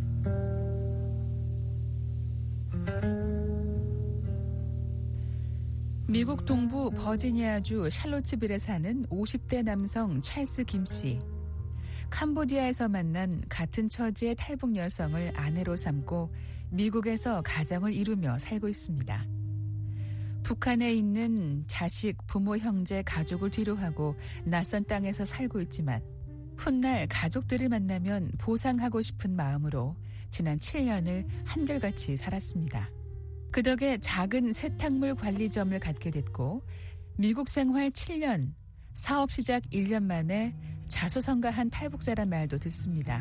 미국 동부 버지니아주 샬롯츠빌에 사는 50대 남성 찰스 김 씨. 캄보디아에서 만난 같은 처지의 탈북 여성을 아내로 삼고 미국에서 가정을 이루며 살고 있습니다. 북한에 있는 자식, 부모, 형제, 가족을 뒤로하고 낯선 땅에서 살고 있지만 훗날 가족들을 만나면 보상하고 싶은 마음으로 지난 7년을 한결같이 살았습니다. 그 덕에 작은 세탁물 관리점을 갖게 됐고 미국 생활 7년, 사업 시작 1년 만에 자수성가한 탈북자란 말도 듣습니다.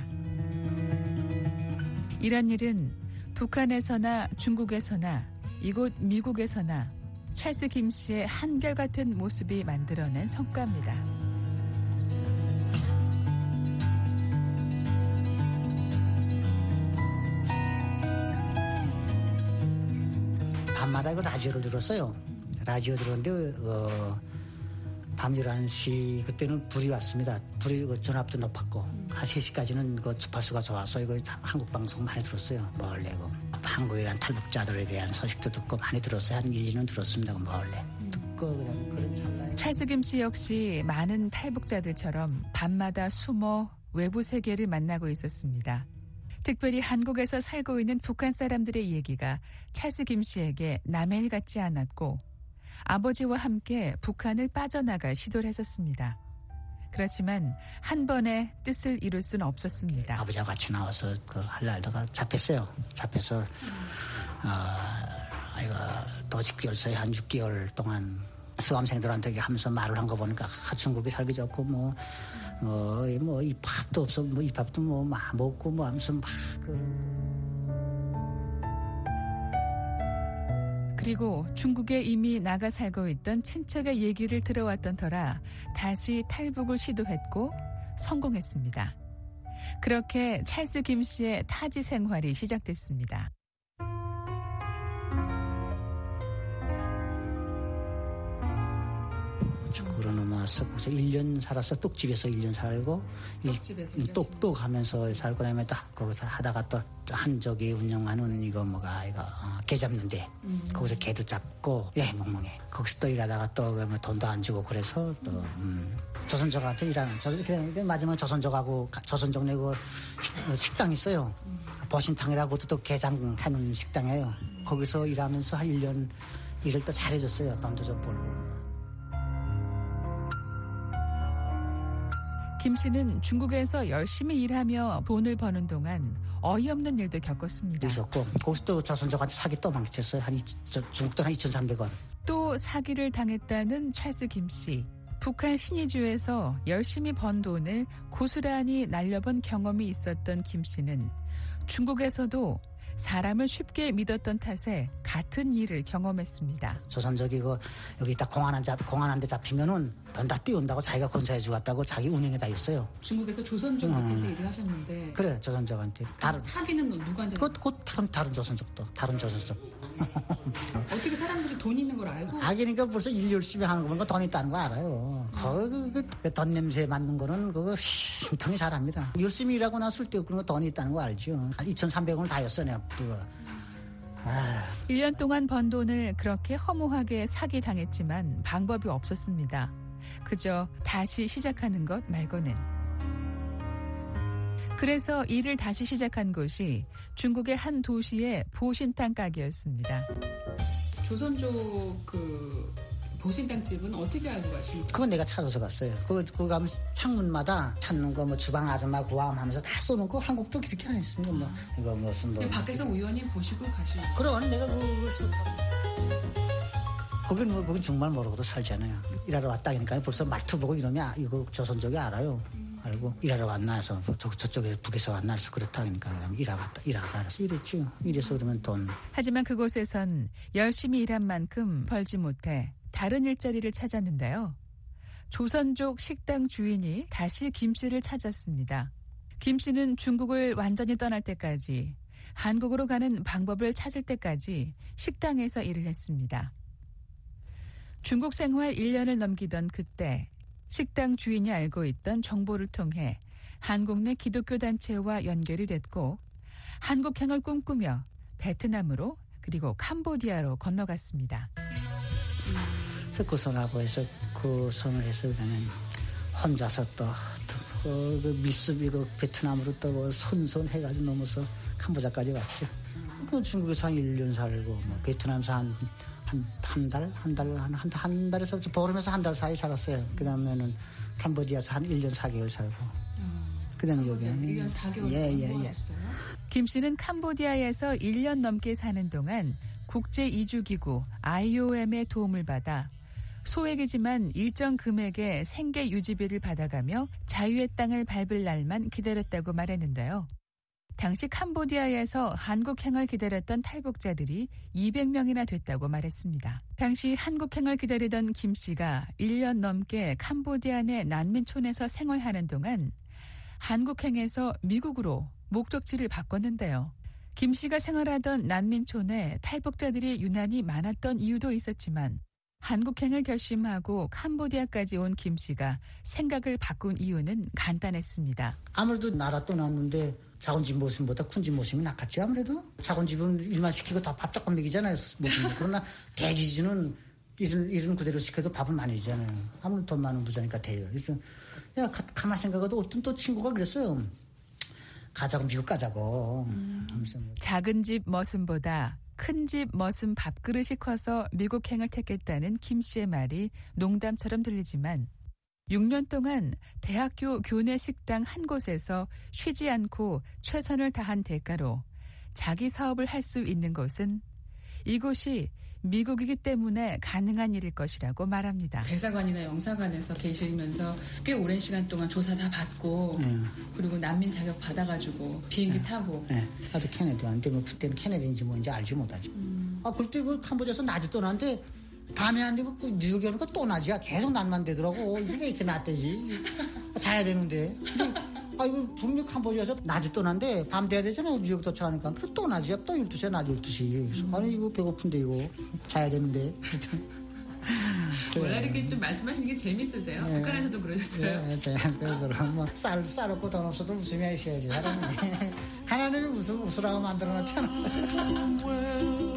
이런 일은 북한에서나 중국에서나 이곳 미국에서나 찰스 김 씨의 한결같은 모습이 만들어낸 성과입니다. 밤마다 그 라디오를 들었어요. 라디오 들었는데 밤 11시 그때는 불이 왔습니다. 불이 전압도 높았고 한 3시까지는 그 주파수가 좋아서 이거 한국 방송 많이 들었어요. 몰래 한국에 간 탈북자들에 대한 소식도 듣고 많이 들었어요. 한 1, 2년 들었습니다. 몰래 듣고 그냥 그런 찰나에 찰스 김 씨 역시 많은 탈북자들처럼 밤마다 숨어 외부 세계를 만나고 있었습니다. 특별히 한국에서 살고 있는 북한 사람들의 얘기가 찰스 김 씨에게 남의 일 같지 않았고 아버지와 함께 북한을 빠져나갈 시도를 했었습니다. 그렇지만 한 번에 뜻을 이룰 수는 없었습니다. 아버지와 같이 나와서 하려다가 잡혔어요. 잡혀서 아이가 도직결서에 한 6개월 동안 수험생들한테 하면서 말을 한 거 보니까 중국이 살기 좋고 뭐 입밥도 없어 입밥도 먹고 하면서 그리고 중국에 이미 나가 살고 있던 친척의 얘기를 들어왔던 터라 다시 탈북을 시도했고 성공했습니다. 그렇게 찰스 김 씨의 타지 생활이 시작됐습니다. 중국으로 넘어와서 거기서 1년 살아서 똑집에서 1년 살고 똑똑 하면서 살고 그다음에 또 거기서 하다가 또 한족이 운영하는 이거 개 잡는데 거기서 개도 잡고 멍멍해 거기서 또 일하다가 또 돈도 안 주고 그래서 또 조선족한테 일하는 그래 마지막에 조선족하고 조선족 내고 식당 있어요. 보신탕이라고 또 개장하는 식당이에요. 거기서 일하면서 한 1년 일을 또 잘해줬어요. 돈도 좀 벌고. 김 씨는 중국에서 열심히 일하며 돈을 버는 동안 어이없는 일도 겪었습니다. 있었고 거기서 또 조선족한테 사기 또 망쳤어요. 중국 돈 한 2,300원. 또 사기를 당했다는 찰스 김 씨. 북한 신의주에서 열심히 번 돈을 고스란히 날려본 경험이 있었던 김 씨는 중국에서도 사람을 쉽게 믿었던 탓에 같은 일을 경험했습니다. 조선족이 여기 딱 공안 한 데 잡히면은 돈 다 띄운다고 자기가 건사해 주겠다고 자기 운영에다 있어요. 중국에서 조선족한테서 일을 하셨는데 그래 조선족한테 사기는 누구한테? 다른 조선족도 다른 조선족. 어떻게 사람들이 돈 있는 걸 알고? 그러니까 벌써 일 열심히 하는 거 보니까 돈 있다는 거 알아요. 돈 냄새 맡는 거는 그거 신통이 잘합니다. 열심히 일하고 나 쓸데없는 거 돈이 있다는 거 알죠. 2,300원을 다 였어 내가. 1년 동안 번 돈을 그렇게 허무하게 사기당했지만 방법이 없었습니다. 그저 다시 시작하는 것 말고는. 그래서 일을 다시 시작한 곳이 중국의 한 도시의 보신탕 가게였습니다. 조선족 보신탕집은 어떻게 알고 가십니까? 그건 내가 찾아서 갔어요. 그거 가면 창문마다 찾는 거 주방 아줌마 구함하면서 다 써놓고 한국도 그렇게 안 했습니다. 이거 무슨 밖에서 우연히 보시고 가시는 거예요? 그럼 내가 거긴 정말 모르고도 살잖아요. 일하러 왔다 하니까 벌써 말투 보고 이러면 이거 조선족이 알아요. 알고 일하러 왔나 해서 저쪽에 북에서 왔나 해서 그렇다 하니까 일하자 알았어. 이랬죠. 이래서 그러면 돈. 하지만 그곳에선 열심히 일한 만큼 벌지 못해 다른 일자리를 찾았는데요. 조선족 식당 주인이 다시 김 씨를 찾았습니다. 김 씨는 중국을 완전히 떠날 때까지, 한국으로 가는 방법을 찾을 때까지 식당에서 일을 했습니다. 중국 생활 1년을 넘기던 그때 식당 주인이 알고 있던 정보를 통해 한국 내 기독교 단체와 연결이 됐고 한국행을 꿈꾸며 베트남으로 그리고 캄보디아로 건너갔습니다. 그 선하고 해서 그 선을 해서 그냥 혼자서 또 그 미쓰비 그 베트남으로 또 손손 해가지고 넘어서 캄보디아까지 갔죠. 그 중국에서 한 1년 살고 뭐 베트남에서 한 달에서 보름에서 한 달 사이 살았어요. 그다음에는 캄보디아에서 한 1년 4개월 살고. 그다음에 여기 1년 4개월 예. 김 씨는 캄보디아에서 1년 넘게 사는 동안 국제 이주기구 IOM의 도움을 받아 소액이지만 일정 금액의 생계 유지비를 받아가며 자유의 땅을 밟을 날만 기다렸다고 말했는데요. 당시 캄보디아에서 한국행을 기다렸던 탈북자들이 200명이나 됐다고 말했습니다. 당시 한국행을 기다리던 김 씨가 1년 넘게 캄보디아 내 난민촌에서 생활하는 동안 한국행에서 미국으로 목적지를 바꿨는데요. 김 씨가 생활하던 난민촌에 탈북자들이 유난히 많았던 이유도 있었지만 한국행을 결심하고 캄보디아까지 온 김 씨가 생각을 바꾼 이유는 간단했습니다. 아무래도 나라 떠났는데 작은 집 모습보다 큰 집 모습이 낫겠지. 아무래도 작은 집은 일만 시키고 다 밥 조금 먹이잖아요. 모습은. 그러나 대지지는 일은 그대로 시켜도 밥은 많이 주잖아요. 아무래도 돈 많은 부자니까 돼요. 그래서 야 가만히 생각해도 어떤 또 친구가 그랬어요. 가자고 미국 가자고. 작은 집 머슴보다 큰 집 머슴 밥그릇이 커서 미국행을 택했다는 김 씨의 말이 농담처럼 들리지만 6년 동안 대학교 교내 식당 한 곳에서 쉬지 않고 최선을 다한 대가로 자기 사업을 할 수 있는 곳은 이곳이 미국이기 때문에 가능한 일일 것이라고 말합니다. 대사관이나 영사관에서 계시면서 꽤 오랜 시간 동안 조사 다 받고 그리고 난민 자격 받아가지고 비행기 타고. 나도 캐네디 왔는데 뭐 그때는 캐네디인지 뭔지 알지 못하지. 그때 그 캄보디아에서 낮에 떠나는데 밤에 안 되고 그 뉴욕에 오니까 또 낮이야. 계속 낮만 되더라고. 이게 이렇게 낮대지. 자야 되는데. 이거 분명 캄보디아에서 낮에 떠난데 밤 돼야 되잖아요. 뉴욕 도착하니까. 그래 또 낮이야. 또 12시야. 낮 12시. 그래서 아니 이거 배고픈데 이거 자야 되는데. 원래 이렇게 좀 말씀하시는 게 재밌으세요? 네. 북한에서도 그러셨어요? 네, 그럼 뭐 쌀 없고 돈 없어도 웃으며 있어야지. 하나님이 웃으라고 만들어놓지 않았어요.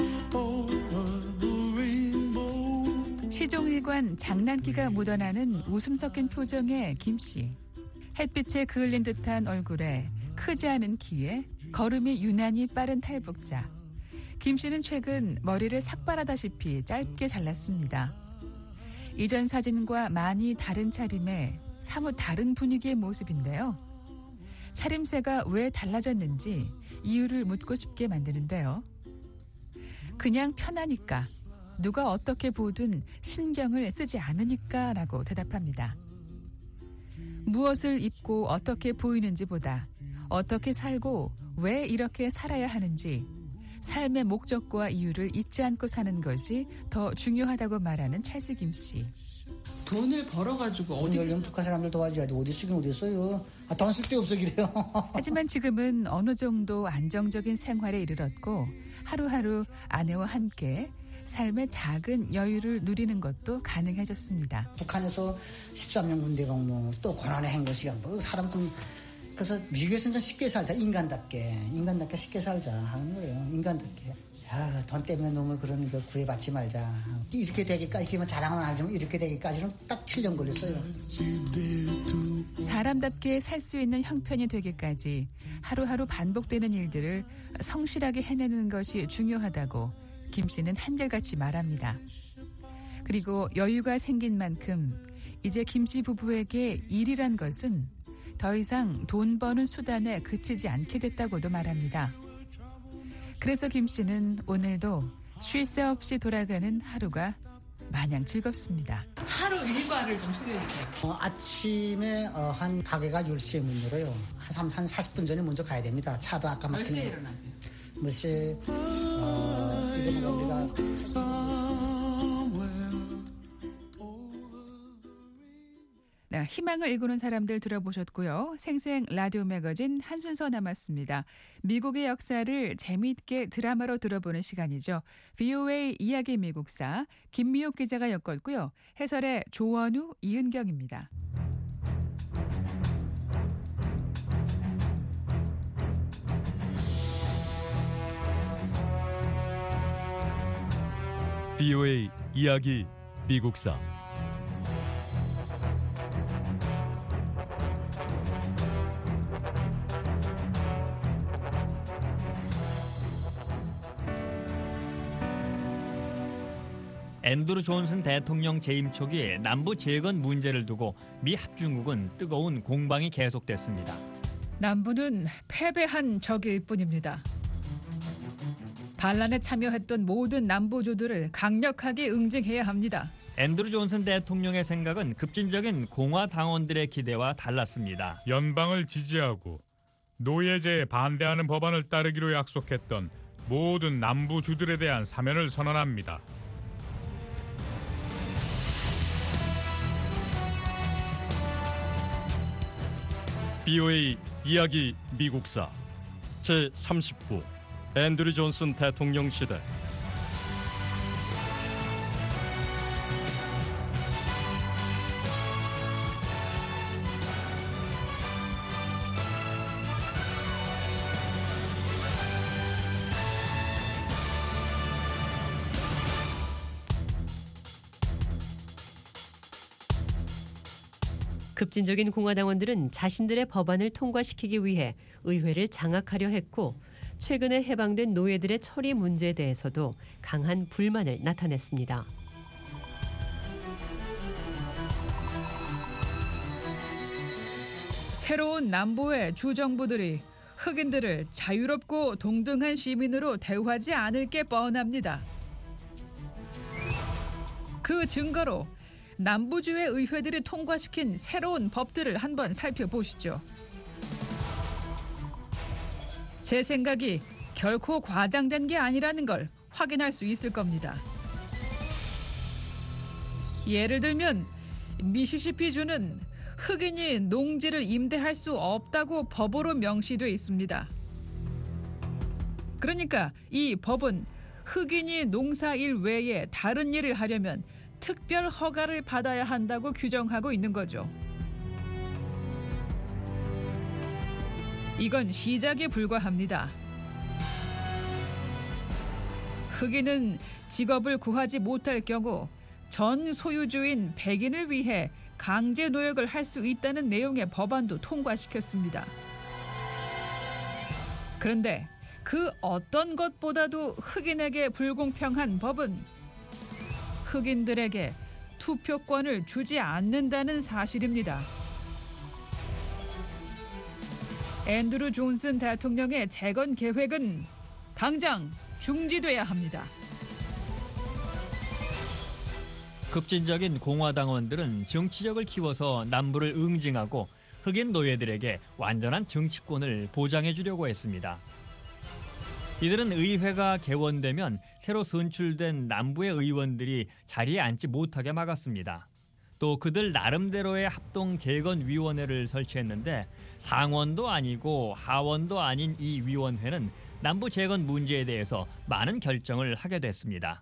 시종일관 장난기가 묻어나는 웃음 섞인 표정의 김 씨. 햇빛에 그을린 듯한 얼굴에 크지 않은 키에 걸음이 유난히 빠른 탈북자. 김 씨는 최근 머리를 삭발하다시피 짧게 잘랐습니다. 이전 사진과 많이 다른 차림에 사뭇 다른 분위기의 모습인데요. 차림새가 왜 달라졌는지 이유를 묻고 싶게 만드는데요. 그냥 편하니까, 누가 어떻게 보든 신경을 쓰지 않으니까 라고 대답합니다. 무엇을 입고 어떻게 보이는지보다 어떻게 살고 왜 이렇게 살아야 하는지 삶의 목적과 이유를 잊지 않고 사는 것이 더 중요하다고 말하는 찰스 김 씨. 돈을 벌어가지고 어디 요즘 북한 사람들 도와줘야지. 어디 쓰긴 어디 써요. 돈 쓸 데 없어 그래요. 하지만 지금은 어느 정도 안정적인 생활에 이르렀고 하루하루 아내와 함께 삶의 작은 여유를 누리는 것도 가능해졌습니다. 북한에서 13년 군대 복무, 또 고난의 행군시간, 뭐 사람 좀 그래서 미국에서는 쉽게 살자. 인간답게 쉽게 살자 하는 거예요. 인간답게. 야, 돈 때문에 너무 그런 거 구애받지 말자. 이렇게 되기까지, 이렇게만 자랑은 알지만 이렇게 되기까지는 딱 7년 걸렸어요. 사람답게 살 수 있는 형편이 되기까지 하루하루 반복되는 일들을 성실하게 해내는 것이 중요하다고 김 씨는 한결같이 말합니다. 그리고 여유가 생긴 만큼 이제 김 씨 부부에게 일이란 것은 더 이상 돈 버는 수단에 그치지 않게 됐다고도 말합니다. 그래서 김 씨는 오늘도 쉴 새 없이 돌아가는 하루가 마냥 즐겁습니다. 하루 일과를 좀 소개해 주세요. 아침에 한 가게가 10시에 문 열어요. 한 40분 전에 먼저 가야 됩니다. 차도 아까 몇 시에 일어나세요? 몇 시에 이거는 우리가 희망을 일구는 사람들 들어보셨고요. 생생 라디오 매거진 한 순서 남았습니다. 미국의 역사를 재미있게 드라마로 들어보는 시간이죠. VOA 이야기 미국사 김미옥 기자가 엮었고요. 해설의 조원우, 이은경입니다. VOA 이야기 미국사 앤드루 존슨 대통령 재임 초기 남부 재건 문제를 두고 미 합중국은 뜨거운 공방이 계속됐습니다. 남부는 패배한 적일 뿐입니다. 반란에 참여했던 모든 남부주들을 강력하게 응징해야 합니다. 앤드루 존슨 대통령의 생각은 급진적인 공화 당원들의 기대와 달랐습니다. 연방을 지지하고 노예제에 반대하는 법안을 따르기로 약속했던 모든 남부주들에 대한 사면을 선언합니다. VOA 이야기 미국사 제39 앤드루 존슨 대통령 시대 급진적인 공화당원들은 자신들의 법안을 통과시키기 위해 의회를 장악하려 했고 최근에 해방된 노예들의 처리 문제에 대해서도 강한 불만을 나타냈습니다. 새로운 남부의 주정부들이 흑인들을 자유롭고 동등한 시민으로 대우하지 않을 게 뻔합니다. 그 증거로 남부주의 의회들이 통과시킨 새로운 법들을 한번 살펴보시죠. 제 생각이 결코 과장된 게 아니라는 걸 확인할 수 있을 겁니다. 예를 들면 미시시피주는 흑인이 농지를 임대할 수 없다고 법으로 명시돼 있습니다. 그러니까 이 법은 흑인이 농사일 외에 다른 일을 하려면 특별 허가를 받아야 한다고 규정하고 있는 거죠. 이건 시작에 불과합니다. 흑인은 직업을 구하지 못할 경우 전 소유주인 백인을 위해 강제 노역을 할 수 있다는 내용의 법안도 통과시켰습니다. 그런데 그 어떤 것보다도 흑인에게 불공평한 법은 흑인들에게 투표권을 주지 않는다는 사실입니다. 앤드루 존슨 대통령의 재건 계획은 당장 중지돼야 합니다. 급진적인 공화당원들은 정치력을 키워서 남부를 응징하고 흑인 노예들에게 완전한 정치권을 보장해 주려고 했습니다. 이들은 의회가 개원되면 새로 선출된 남부의 의원들이 자리에 앉지 못하게 막았습니다. 또 그들 나름대로의 합동재건위원회를 설치했는데 상원도 아니고 하원도 아닌 이 위원회는 남부 재건 문제에 대해서 많은 결정을 하게 됐습니다.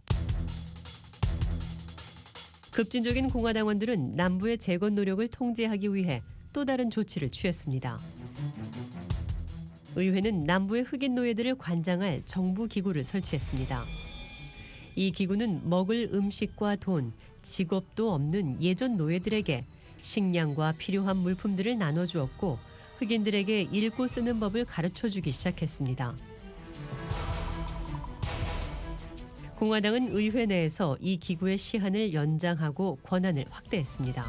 급진적인 공화당원들은 남부의 재건 노력을 통제하기 위해 또 다른 조치를 취했습니다. 의회는 남부의 흑인 노예들을 관장할 정부 기구를 설치했습니다. 이 기구는 먹을 음식과 돈, 직업도 없는 예전 노예들에게 식량과 필요한 물품들을 나눠주었고 흑인들에게 읽고 쓰는 법을 가르쳐주기 시작했습니다. 공화당은 의회 내에서 이 기구의 시한을 연장하고 권한을 확대했습니다.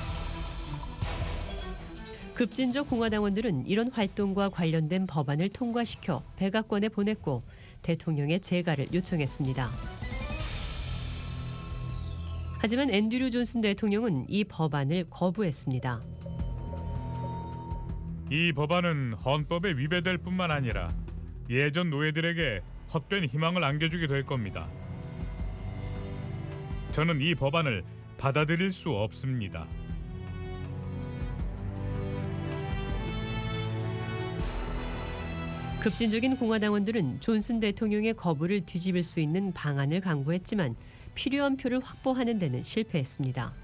급진적 공화당원들은 이런 활동과 관련된 법안을 통과시켜 백악관에 보냈고 대통령의 재가를 요청했습니다. 하지만 앤드류 존슨 대통령은 이 법안을 거부했습니다. 이 법안은 헌법에 위배될 뿐만 아니라 예전 노예들에게 헛된 희망을 안겨주게 될 겁니다. 저는 이 법안을 받아들일 수 없습니다. 급진적인 공화당원들은 존슨 대통령의 거부를 뒤집을 수 있는 방안을 강구했지만 필요한 표를 확보하는 데는 실패했습니다.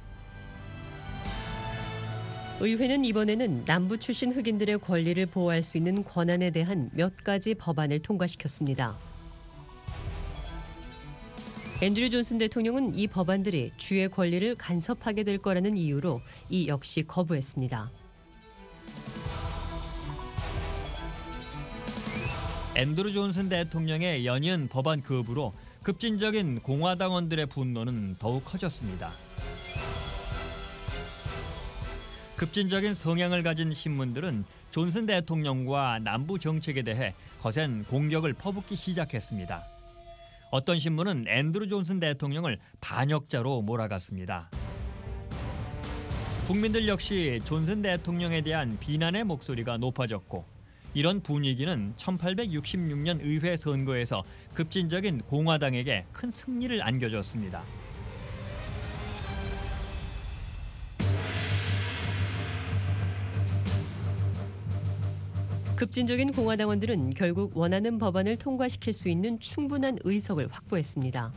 의회는 이번에는 남부 출신 흑인들의 권리를 보호할 수 있는 권한에 대한 몇 가지 법안을 통과시켰습니다. 앤드류 존슨 대통령은 이 법안들이 주의 권리를 간섭하게 될 거라는 이유로 이 역시 거부했습니다. 앤드루 존슨 대통령의 연이은 법안 거부로 급진적인 공화당원들의 분노는 더욱 커졌습니다. 급진적인 성향을 가진 신문들은 존슨 대통령과 남부 정책에 대해 거센 공격을 퍼붓기 시작했습니다. 어떤 신문은 앤드루 존슨 대통령을 반역자로 몰아갔습니다. 국민들 역시 존슨 대통령에 대한 비난의 목소리가 높아졌고 이런 분위기는 1866년 의회 선거에서 급진적인 공화당에게 큰 승리를 안겨줬습니다. 급진적인 공화당원들은 결국 원하는 법안을 통과시킬 수 있는 충분한 의석을 확보했습니다.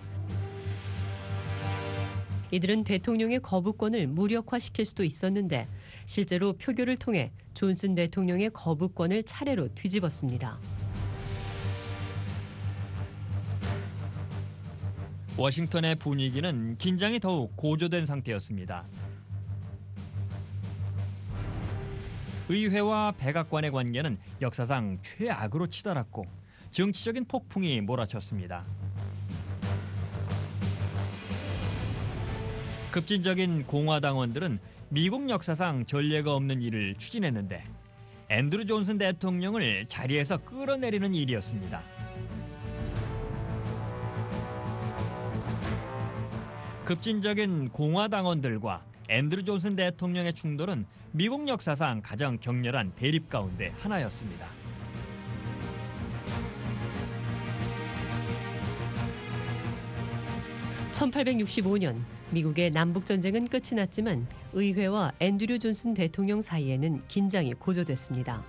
이들은 대통령의 거부권을 무력화시킬 수도 있었는데 실제로 표결을 통해 존슨 대통령의 거부권을 차례로 뒤집었습니다. 워싱턴의 분위기는 긴장이 더욱 고조된 상태였습니다. 의회와 백악관의 관계는 역사상 최악으로 치달았고 정치적인 폭풍이 몰아쳤습니다. 급진적인 공화당원들은 미국 역사상 전례가 없는 일을 추진했는데 앤드루 존슨 대통령을 자리에서 끌어내리는 일이었습니다. 급진적인 공화당원들과 앤드루 존슨 대통령의 충돌은 미국 역사상 가장 격렬한 대립 가운데 하나였습니다. (1865년) 미국의 남북전쟁은 끝이 났지만 의회와 앤드류 존슨 대통령 사이에는 긴장이 고조됐습니다.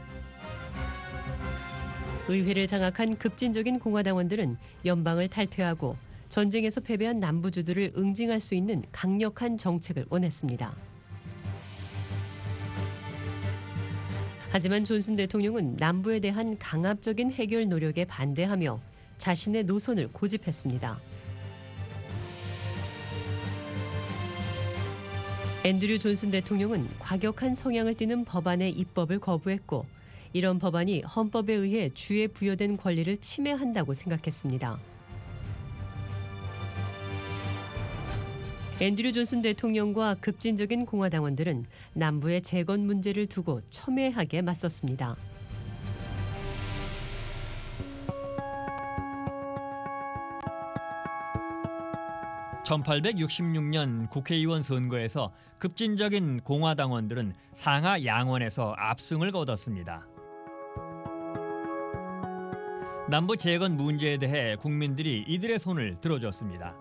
의회를 장악한 급진적인 공화당원들은 연방을 탈퇴하고 전쟁에서 패배한 남부주들을 응징할 수 있는 강력한 정책을 원했습니다. 하지만 존슨 대통령은 남부에 대한 강압적인 해결 노력에 반대하며 자신의 노선을 고집했습니다. 앤드류 존슨 대통령은 과격한 성향을 띠는 법안의 입법을 거부했고 이런 법안이 헌법에 의해 주에 부여된 권리를 침해한다고 생각했습니다. 앤드류 존슨 대통령과 급진적인 공화당원들은 남부의 재건 문제를 두고 첨예하게 맞섰습니다. (1866년) 국회의원 선거에서 급진적인 공화당원들은 상하 양원에서 압승을 거뒀습니다. 남부 재건 문제에 대해 국민들이 이들의 손을 들어줬습니다.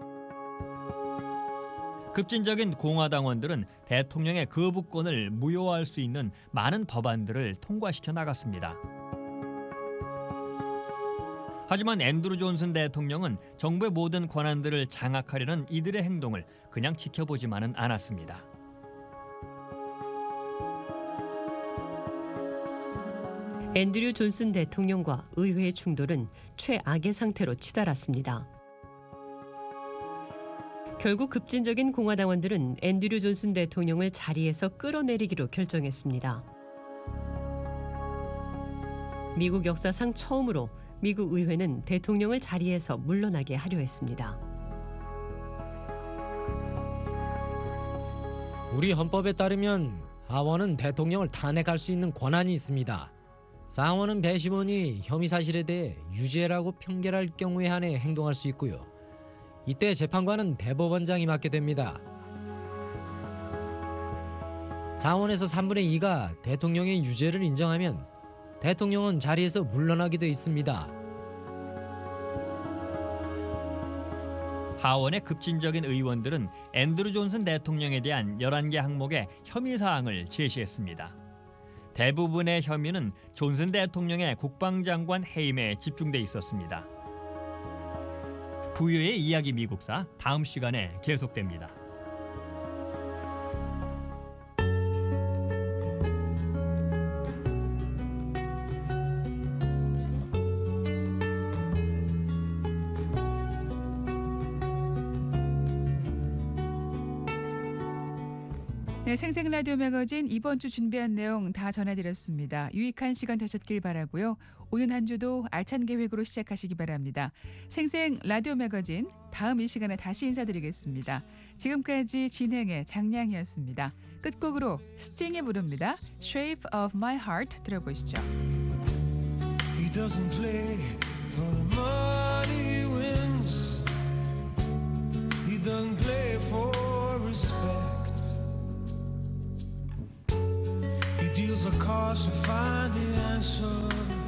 급진적인 공화당원들은 대통령의 거부권을 무효화할 수 있는 많은 법안들을 통과시켜 나갔습니다. 하지만 앤드루 존슨 대통령은 정부의 모든 권한들을 장악하려는 이들의 행동을 그냥 지켜보지만은 않았습니다. 앤드류 존슨 대통령과 의회의 충돌은 최악의 상태로 치달았습니다. 결국 급진적인 공화당원들은 앤드류 존슨 대통령을 자리에서 끌어내리기로 결정했습니다. 미국 역사상 처음으로 미국 의회는 대통령을 자리에서 물러나게 하려 했습니다. 우리 헌법에 따르면 하원은 대통령을 탄핵할 수 있는 권한이 있습니다. 상원은 배심원이 혐의 사실에 대해 유죄라고 판결할 경우에 한해 행동할 수 있고요. 이때 재판관은 대법원장이 맡게 됩니다. 상원에서 3분의 2가 대통령의 유죄를 인정하면 대통령은 자리에서 물러나게 돼 있습니다. 하원의 급진적인 의원들은 앤드루 존슨 대통령에 대한 11개 항목의 혐의 사항을 제시했습니다. 대부분의 혐의는 존슨 대통령의 국방장관 해임에 집중돼 있었습니다. 부유의 이야기 미국사 다음 시간에 계속됩니다. 네, 생생 라디오 매거진 이번 주 준비한 내용 다 전해드렸습니다. 유익한 시간 되셨길 바라고요. 오는 한 주도 알찬 계획으로 시작하시기 바랍니다. 생생 라디오 매거진 다음 이 시간에 다시 인사드리겠습니다. 지금까지 진행의 장량이었습니다. 끝곡으로 스팅이 부릅니다. Shape of My Heart 들어보시죠. He doesn't play for the money he wins. He doesn't play for respect. He deals the cards to find the answer.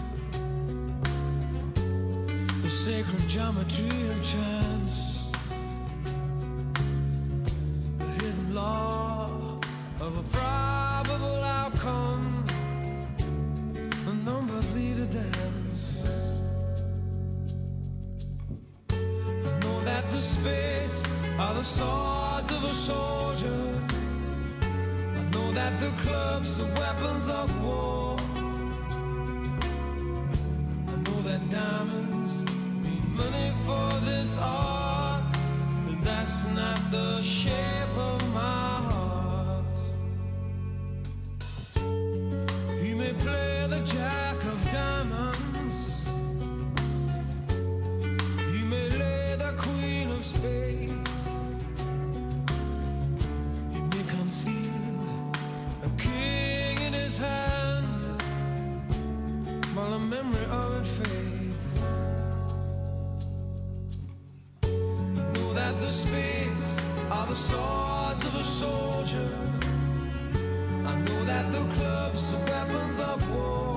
The sacred geometry of chance. The hidden law of a probable outcome. The numbers lead a dance. I know that the spades are the swords of a soldier. I know that the clubs are weapons of war. I know that diamonds mean money for this art, but that's not the shape of my heart. He may play the jack of diamonds. He may lay the queen of spades. He may conceal a king in his hand while the memory of it fades. I know that the spades are the swords of a soldier. I know that the clubs are weapons of war.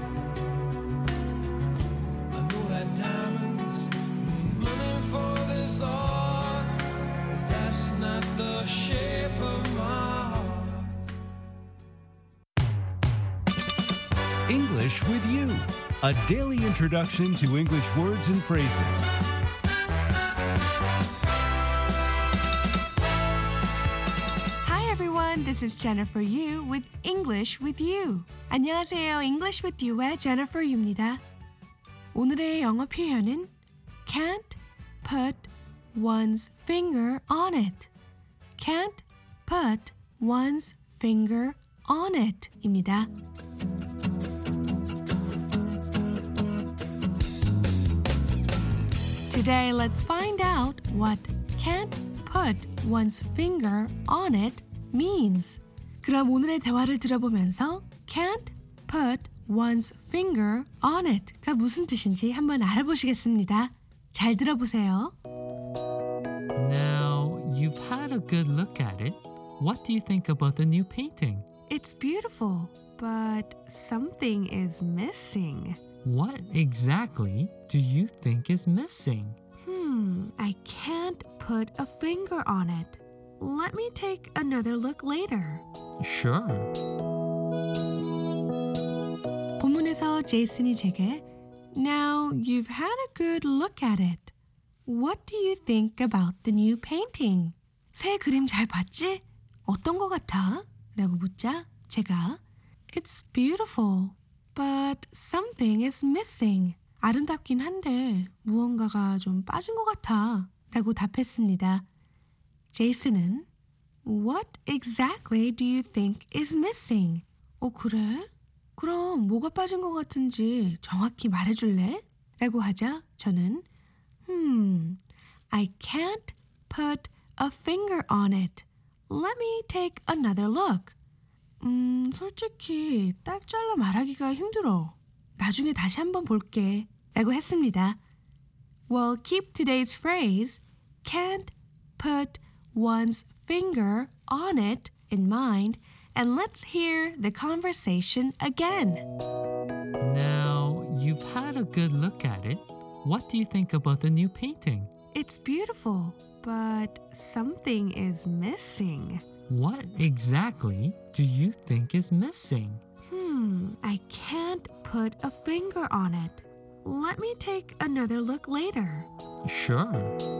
I know that diamonds mean money for this art, but that's not the shape of my heart. English with You, a daily introduction to English words and phrases. Hi everyone, this is Jennifer Yu with English with You. 안녕하세요, English with You의 Jennifer Yu입니다. 오늘의 영어 표현은 can't put one's finger on it. Can't put one's finger on it 입니다. Today, let's find out what can't put one's finger on it means. 그럼 오늘의 대화를 들어보면서 can't put one's finger on it가 무슨 뜻인지 한번 알아보시겠습니다. 잘 들어보세요. Now, you've had a good look at it. What do you think about the new painting? It's beautiful, but something is missing. What exactly do you think is missing? I can't put a finger on it. Let me take another look later. Sure. 본문에서 제이슨이 제게 Now you've had a good look at it. What do you think about the new painting? 새 그림 잘 봤지? 어떤 거 같아? 라고 묻자 제가 It's beautiful, but something is missing. 아름답긴 한데 무언가가 좀 빠진 것 같아 라고 답했습니다. 제이슨은 What exactly do you think is missing? 그래? 그럼 뭐가 빠진 것 같은지 정확히 말해줄래? 라고 하자 저는 I can't put a finger on it. Let me take another look. 솔직히 딱 잘라 말하기가 힘들어. 나중에 다시 한번 볼게. 라고 했습니다. Well, keep today's phrase, can't put one's finger on it in mind, and let's hear the conversation again. Now, you've had a good look at it. What do you think about the new painting? It's beautiful, but something is missing. What exactly do you think is missing? I can't put a finger on it. Let me take another look later. Sure.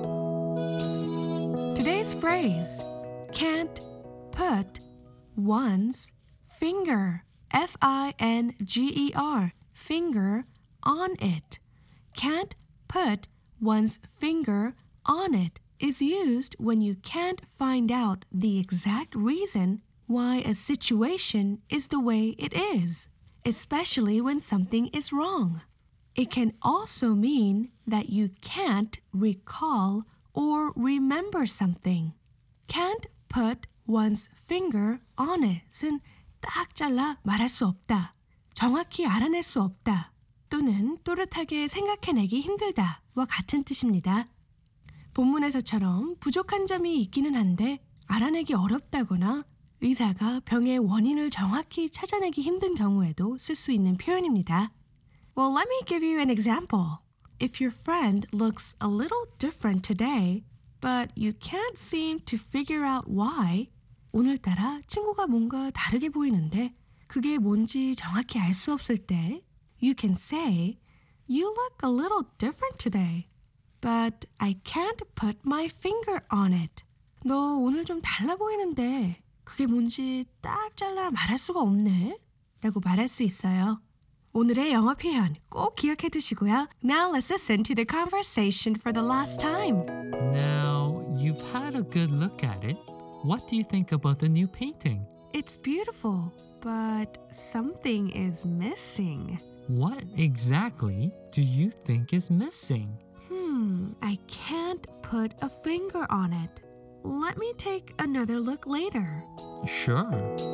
Today's phrase, can't put one's finger, F-I-N-G-E-R, finger on it. Can't put one's finger on it is used when you can't find out the exact reason why a situation is the way it is, especially when something is wrong. It can also mean that you can't recall or remember something. Can't put one's finger on it은 딱 잘라 말할 수 없다, 정확히 알아낼 수 없다, 또는 또렷하게 생각해내기 힘들다와 같은 뜻입니다. 본문에서처럼 부족한 점이 있기는 한데 알아내기 어렵다거나 의사가 병의 원인을 정확히 찾아내기 힘든 경우에도 쓸 수 있는 표현입니다. Well, let me give you an example. If your friend looks a little different today, but you can't seem to figure out why, 오늘따라 친구가 뭔가 다르게 보이는데 그게 뭔지 정확히 알 수 없을 때, you can say, You look a little different today, but I can't put my finger on it. 너 오늘 좀 달라 보이는데 그게 뭔지 딱 잘라 말할 수가 없네 라고 말할 수 있어요. 오늘의 영어 표현 꼭 기억해 두시고요. Now let's listen to the conversation for the last time. Now, you've had a good look at it. What do you think about the new painting? It's beautiful, but something is missing. What exactly do you think is missing? I can't put a finger on it. Let me take another look later. Sure.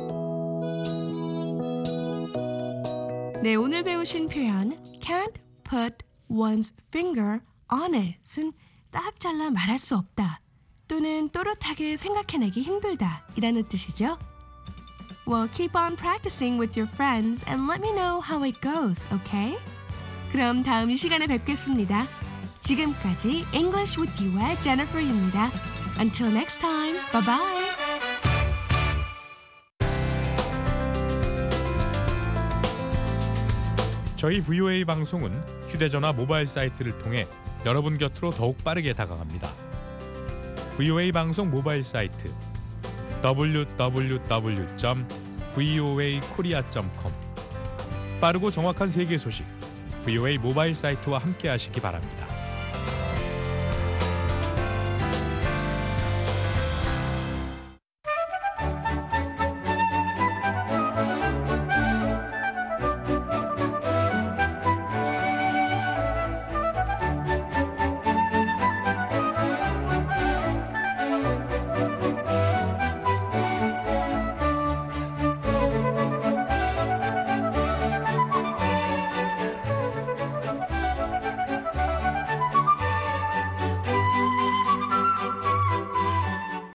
네, 오늘 배우신 표현 can't put one's finger on it은 딱 잘라 말할 수 없다 또는 또렷하게 생각해내기 힘들다 이라는 뜻이죠. Well, keep on practicing with your friends and let me know how it goes, okay? 그럼 다음 이 시간에 뵙겠습니다. 지금까지 English with You의 Jennifer입니다. Until next time, bye-bye! 저희 VOA 방송은 휴대전화 모바일 사이트를 통해 여러분 곁으로 더욱 빠르게 다가갑니다. VOA 방송 모바일 사이트 www.voakorea.com 빠르고 정확한 세계 소식 VOA 모바일 사이트와 함께 하시기 바랍니다.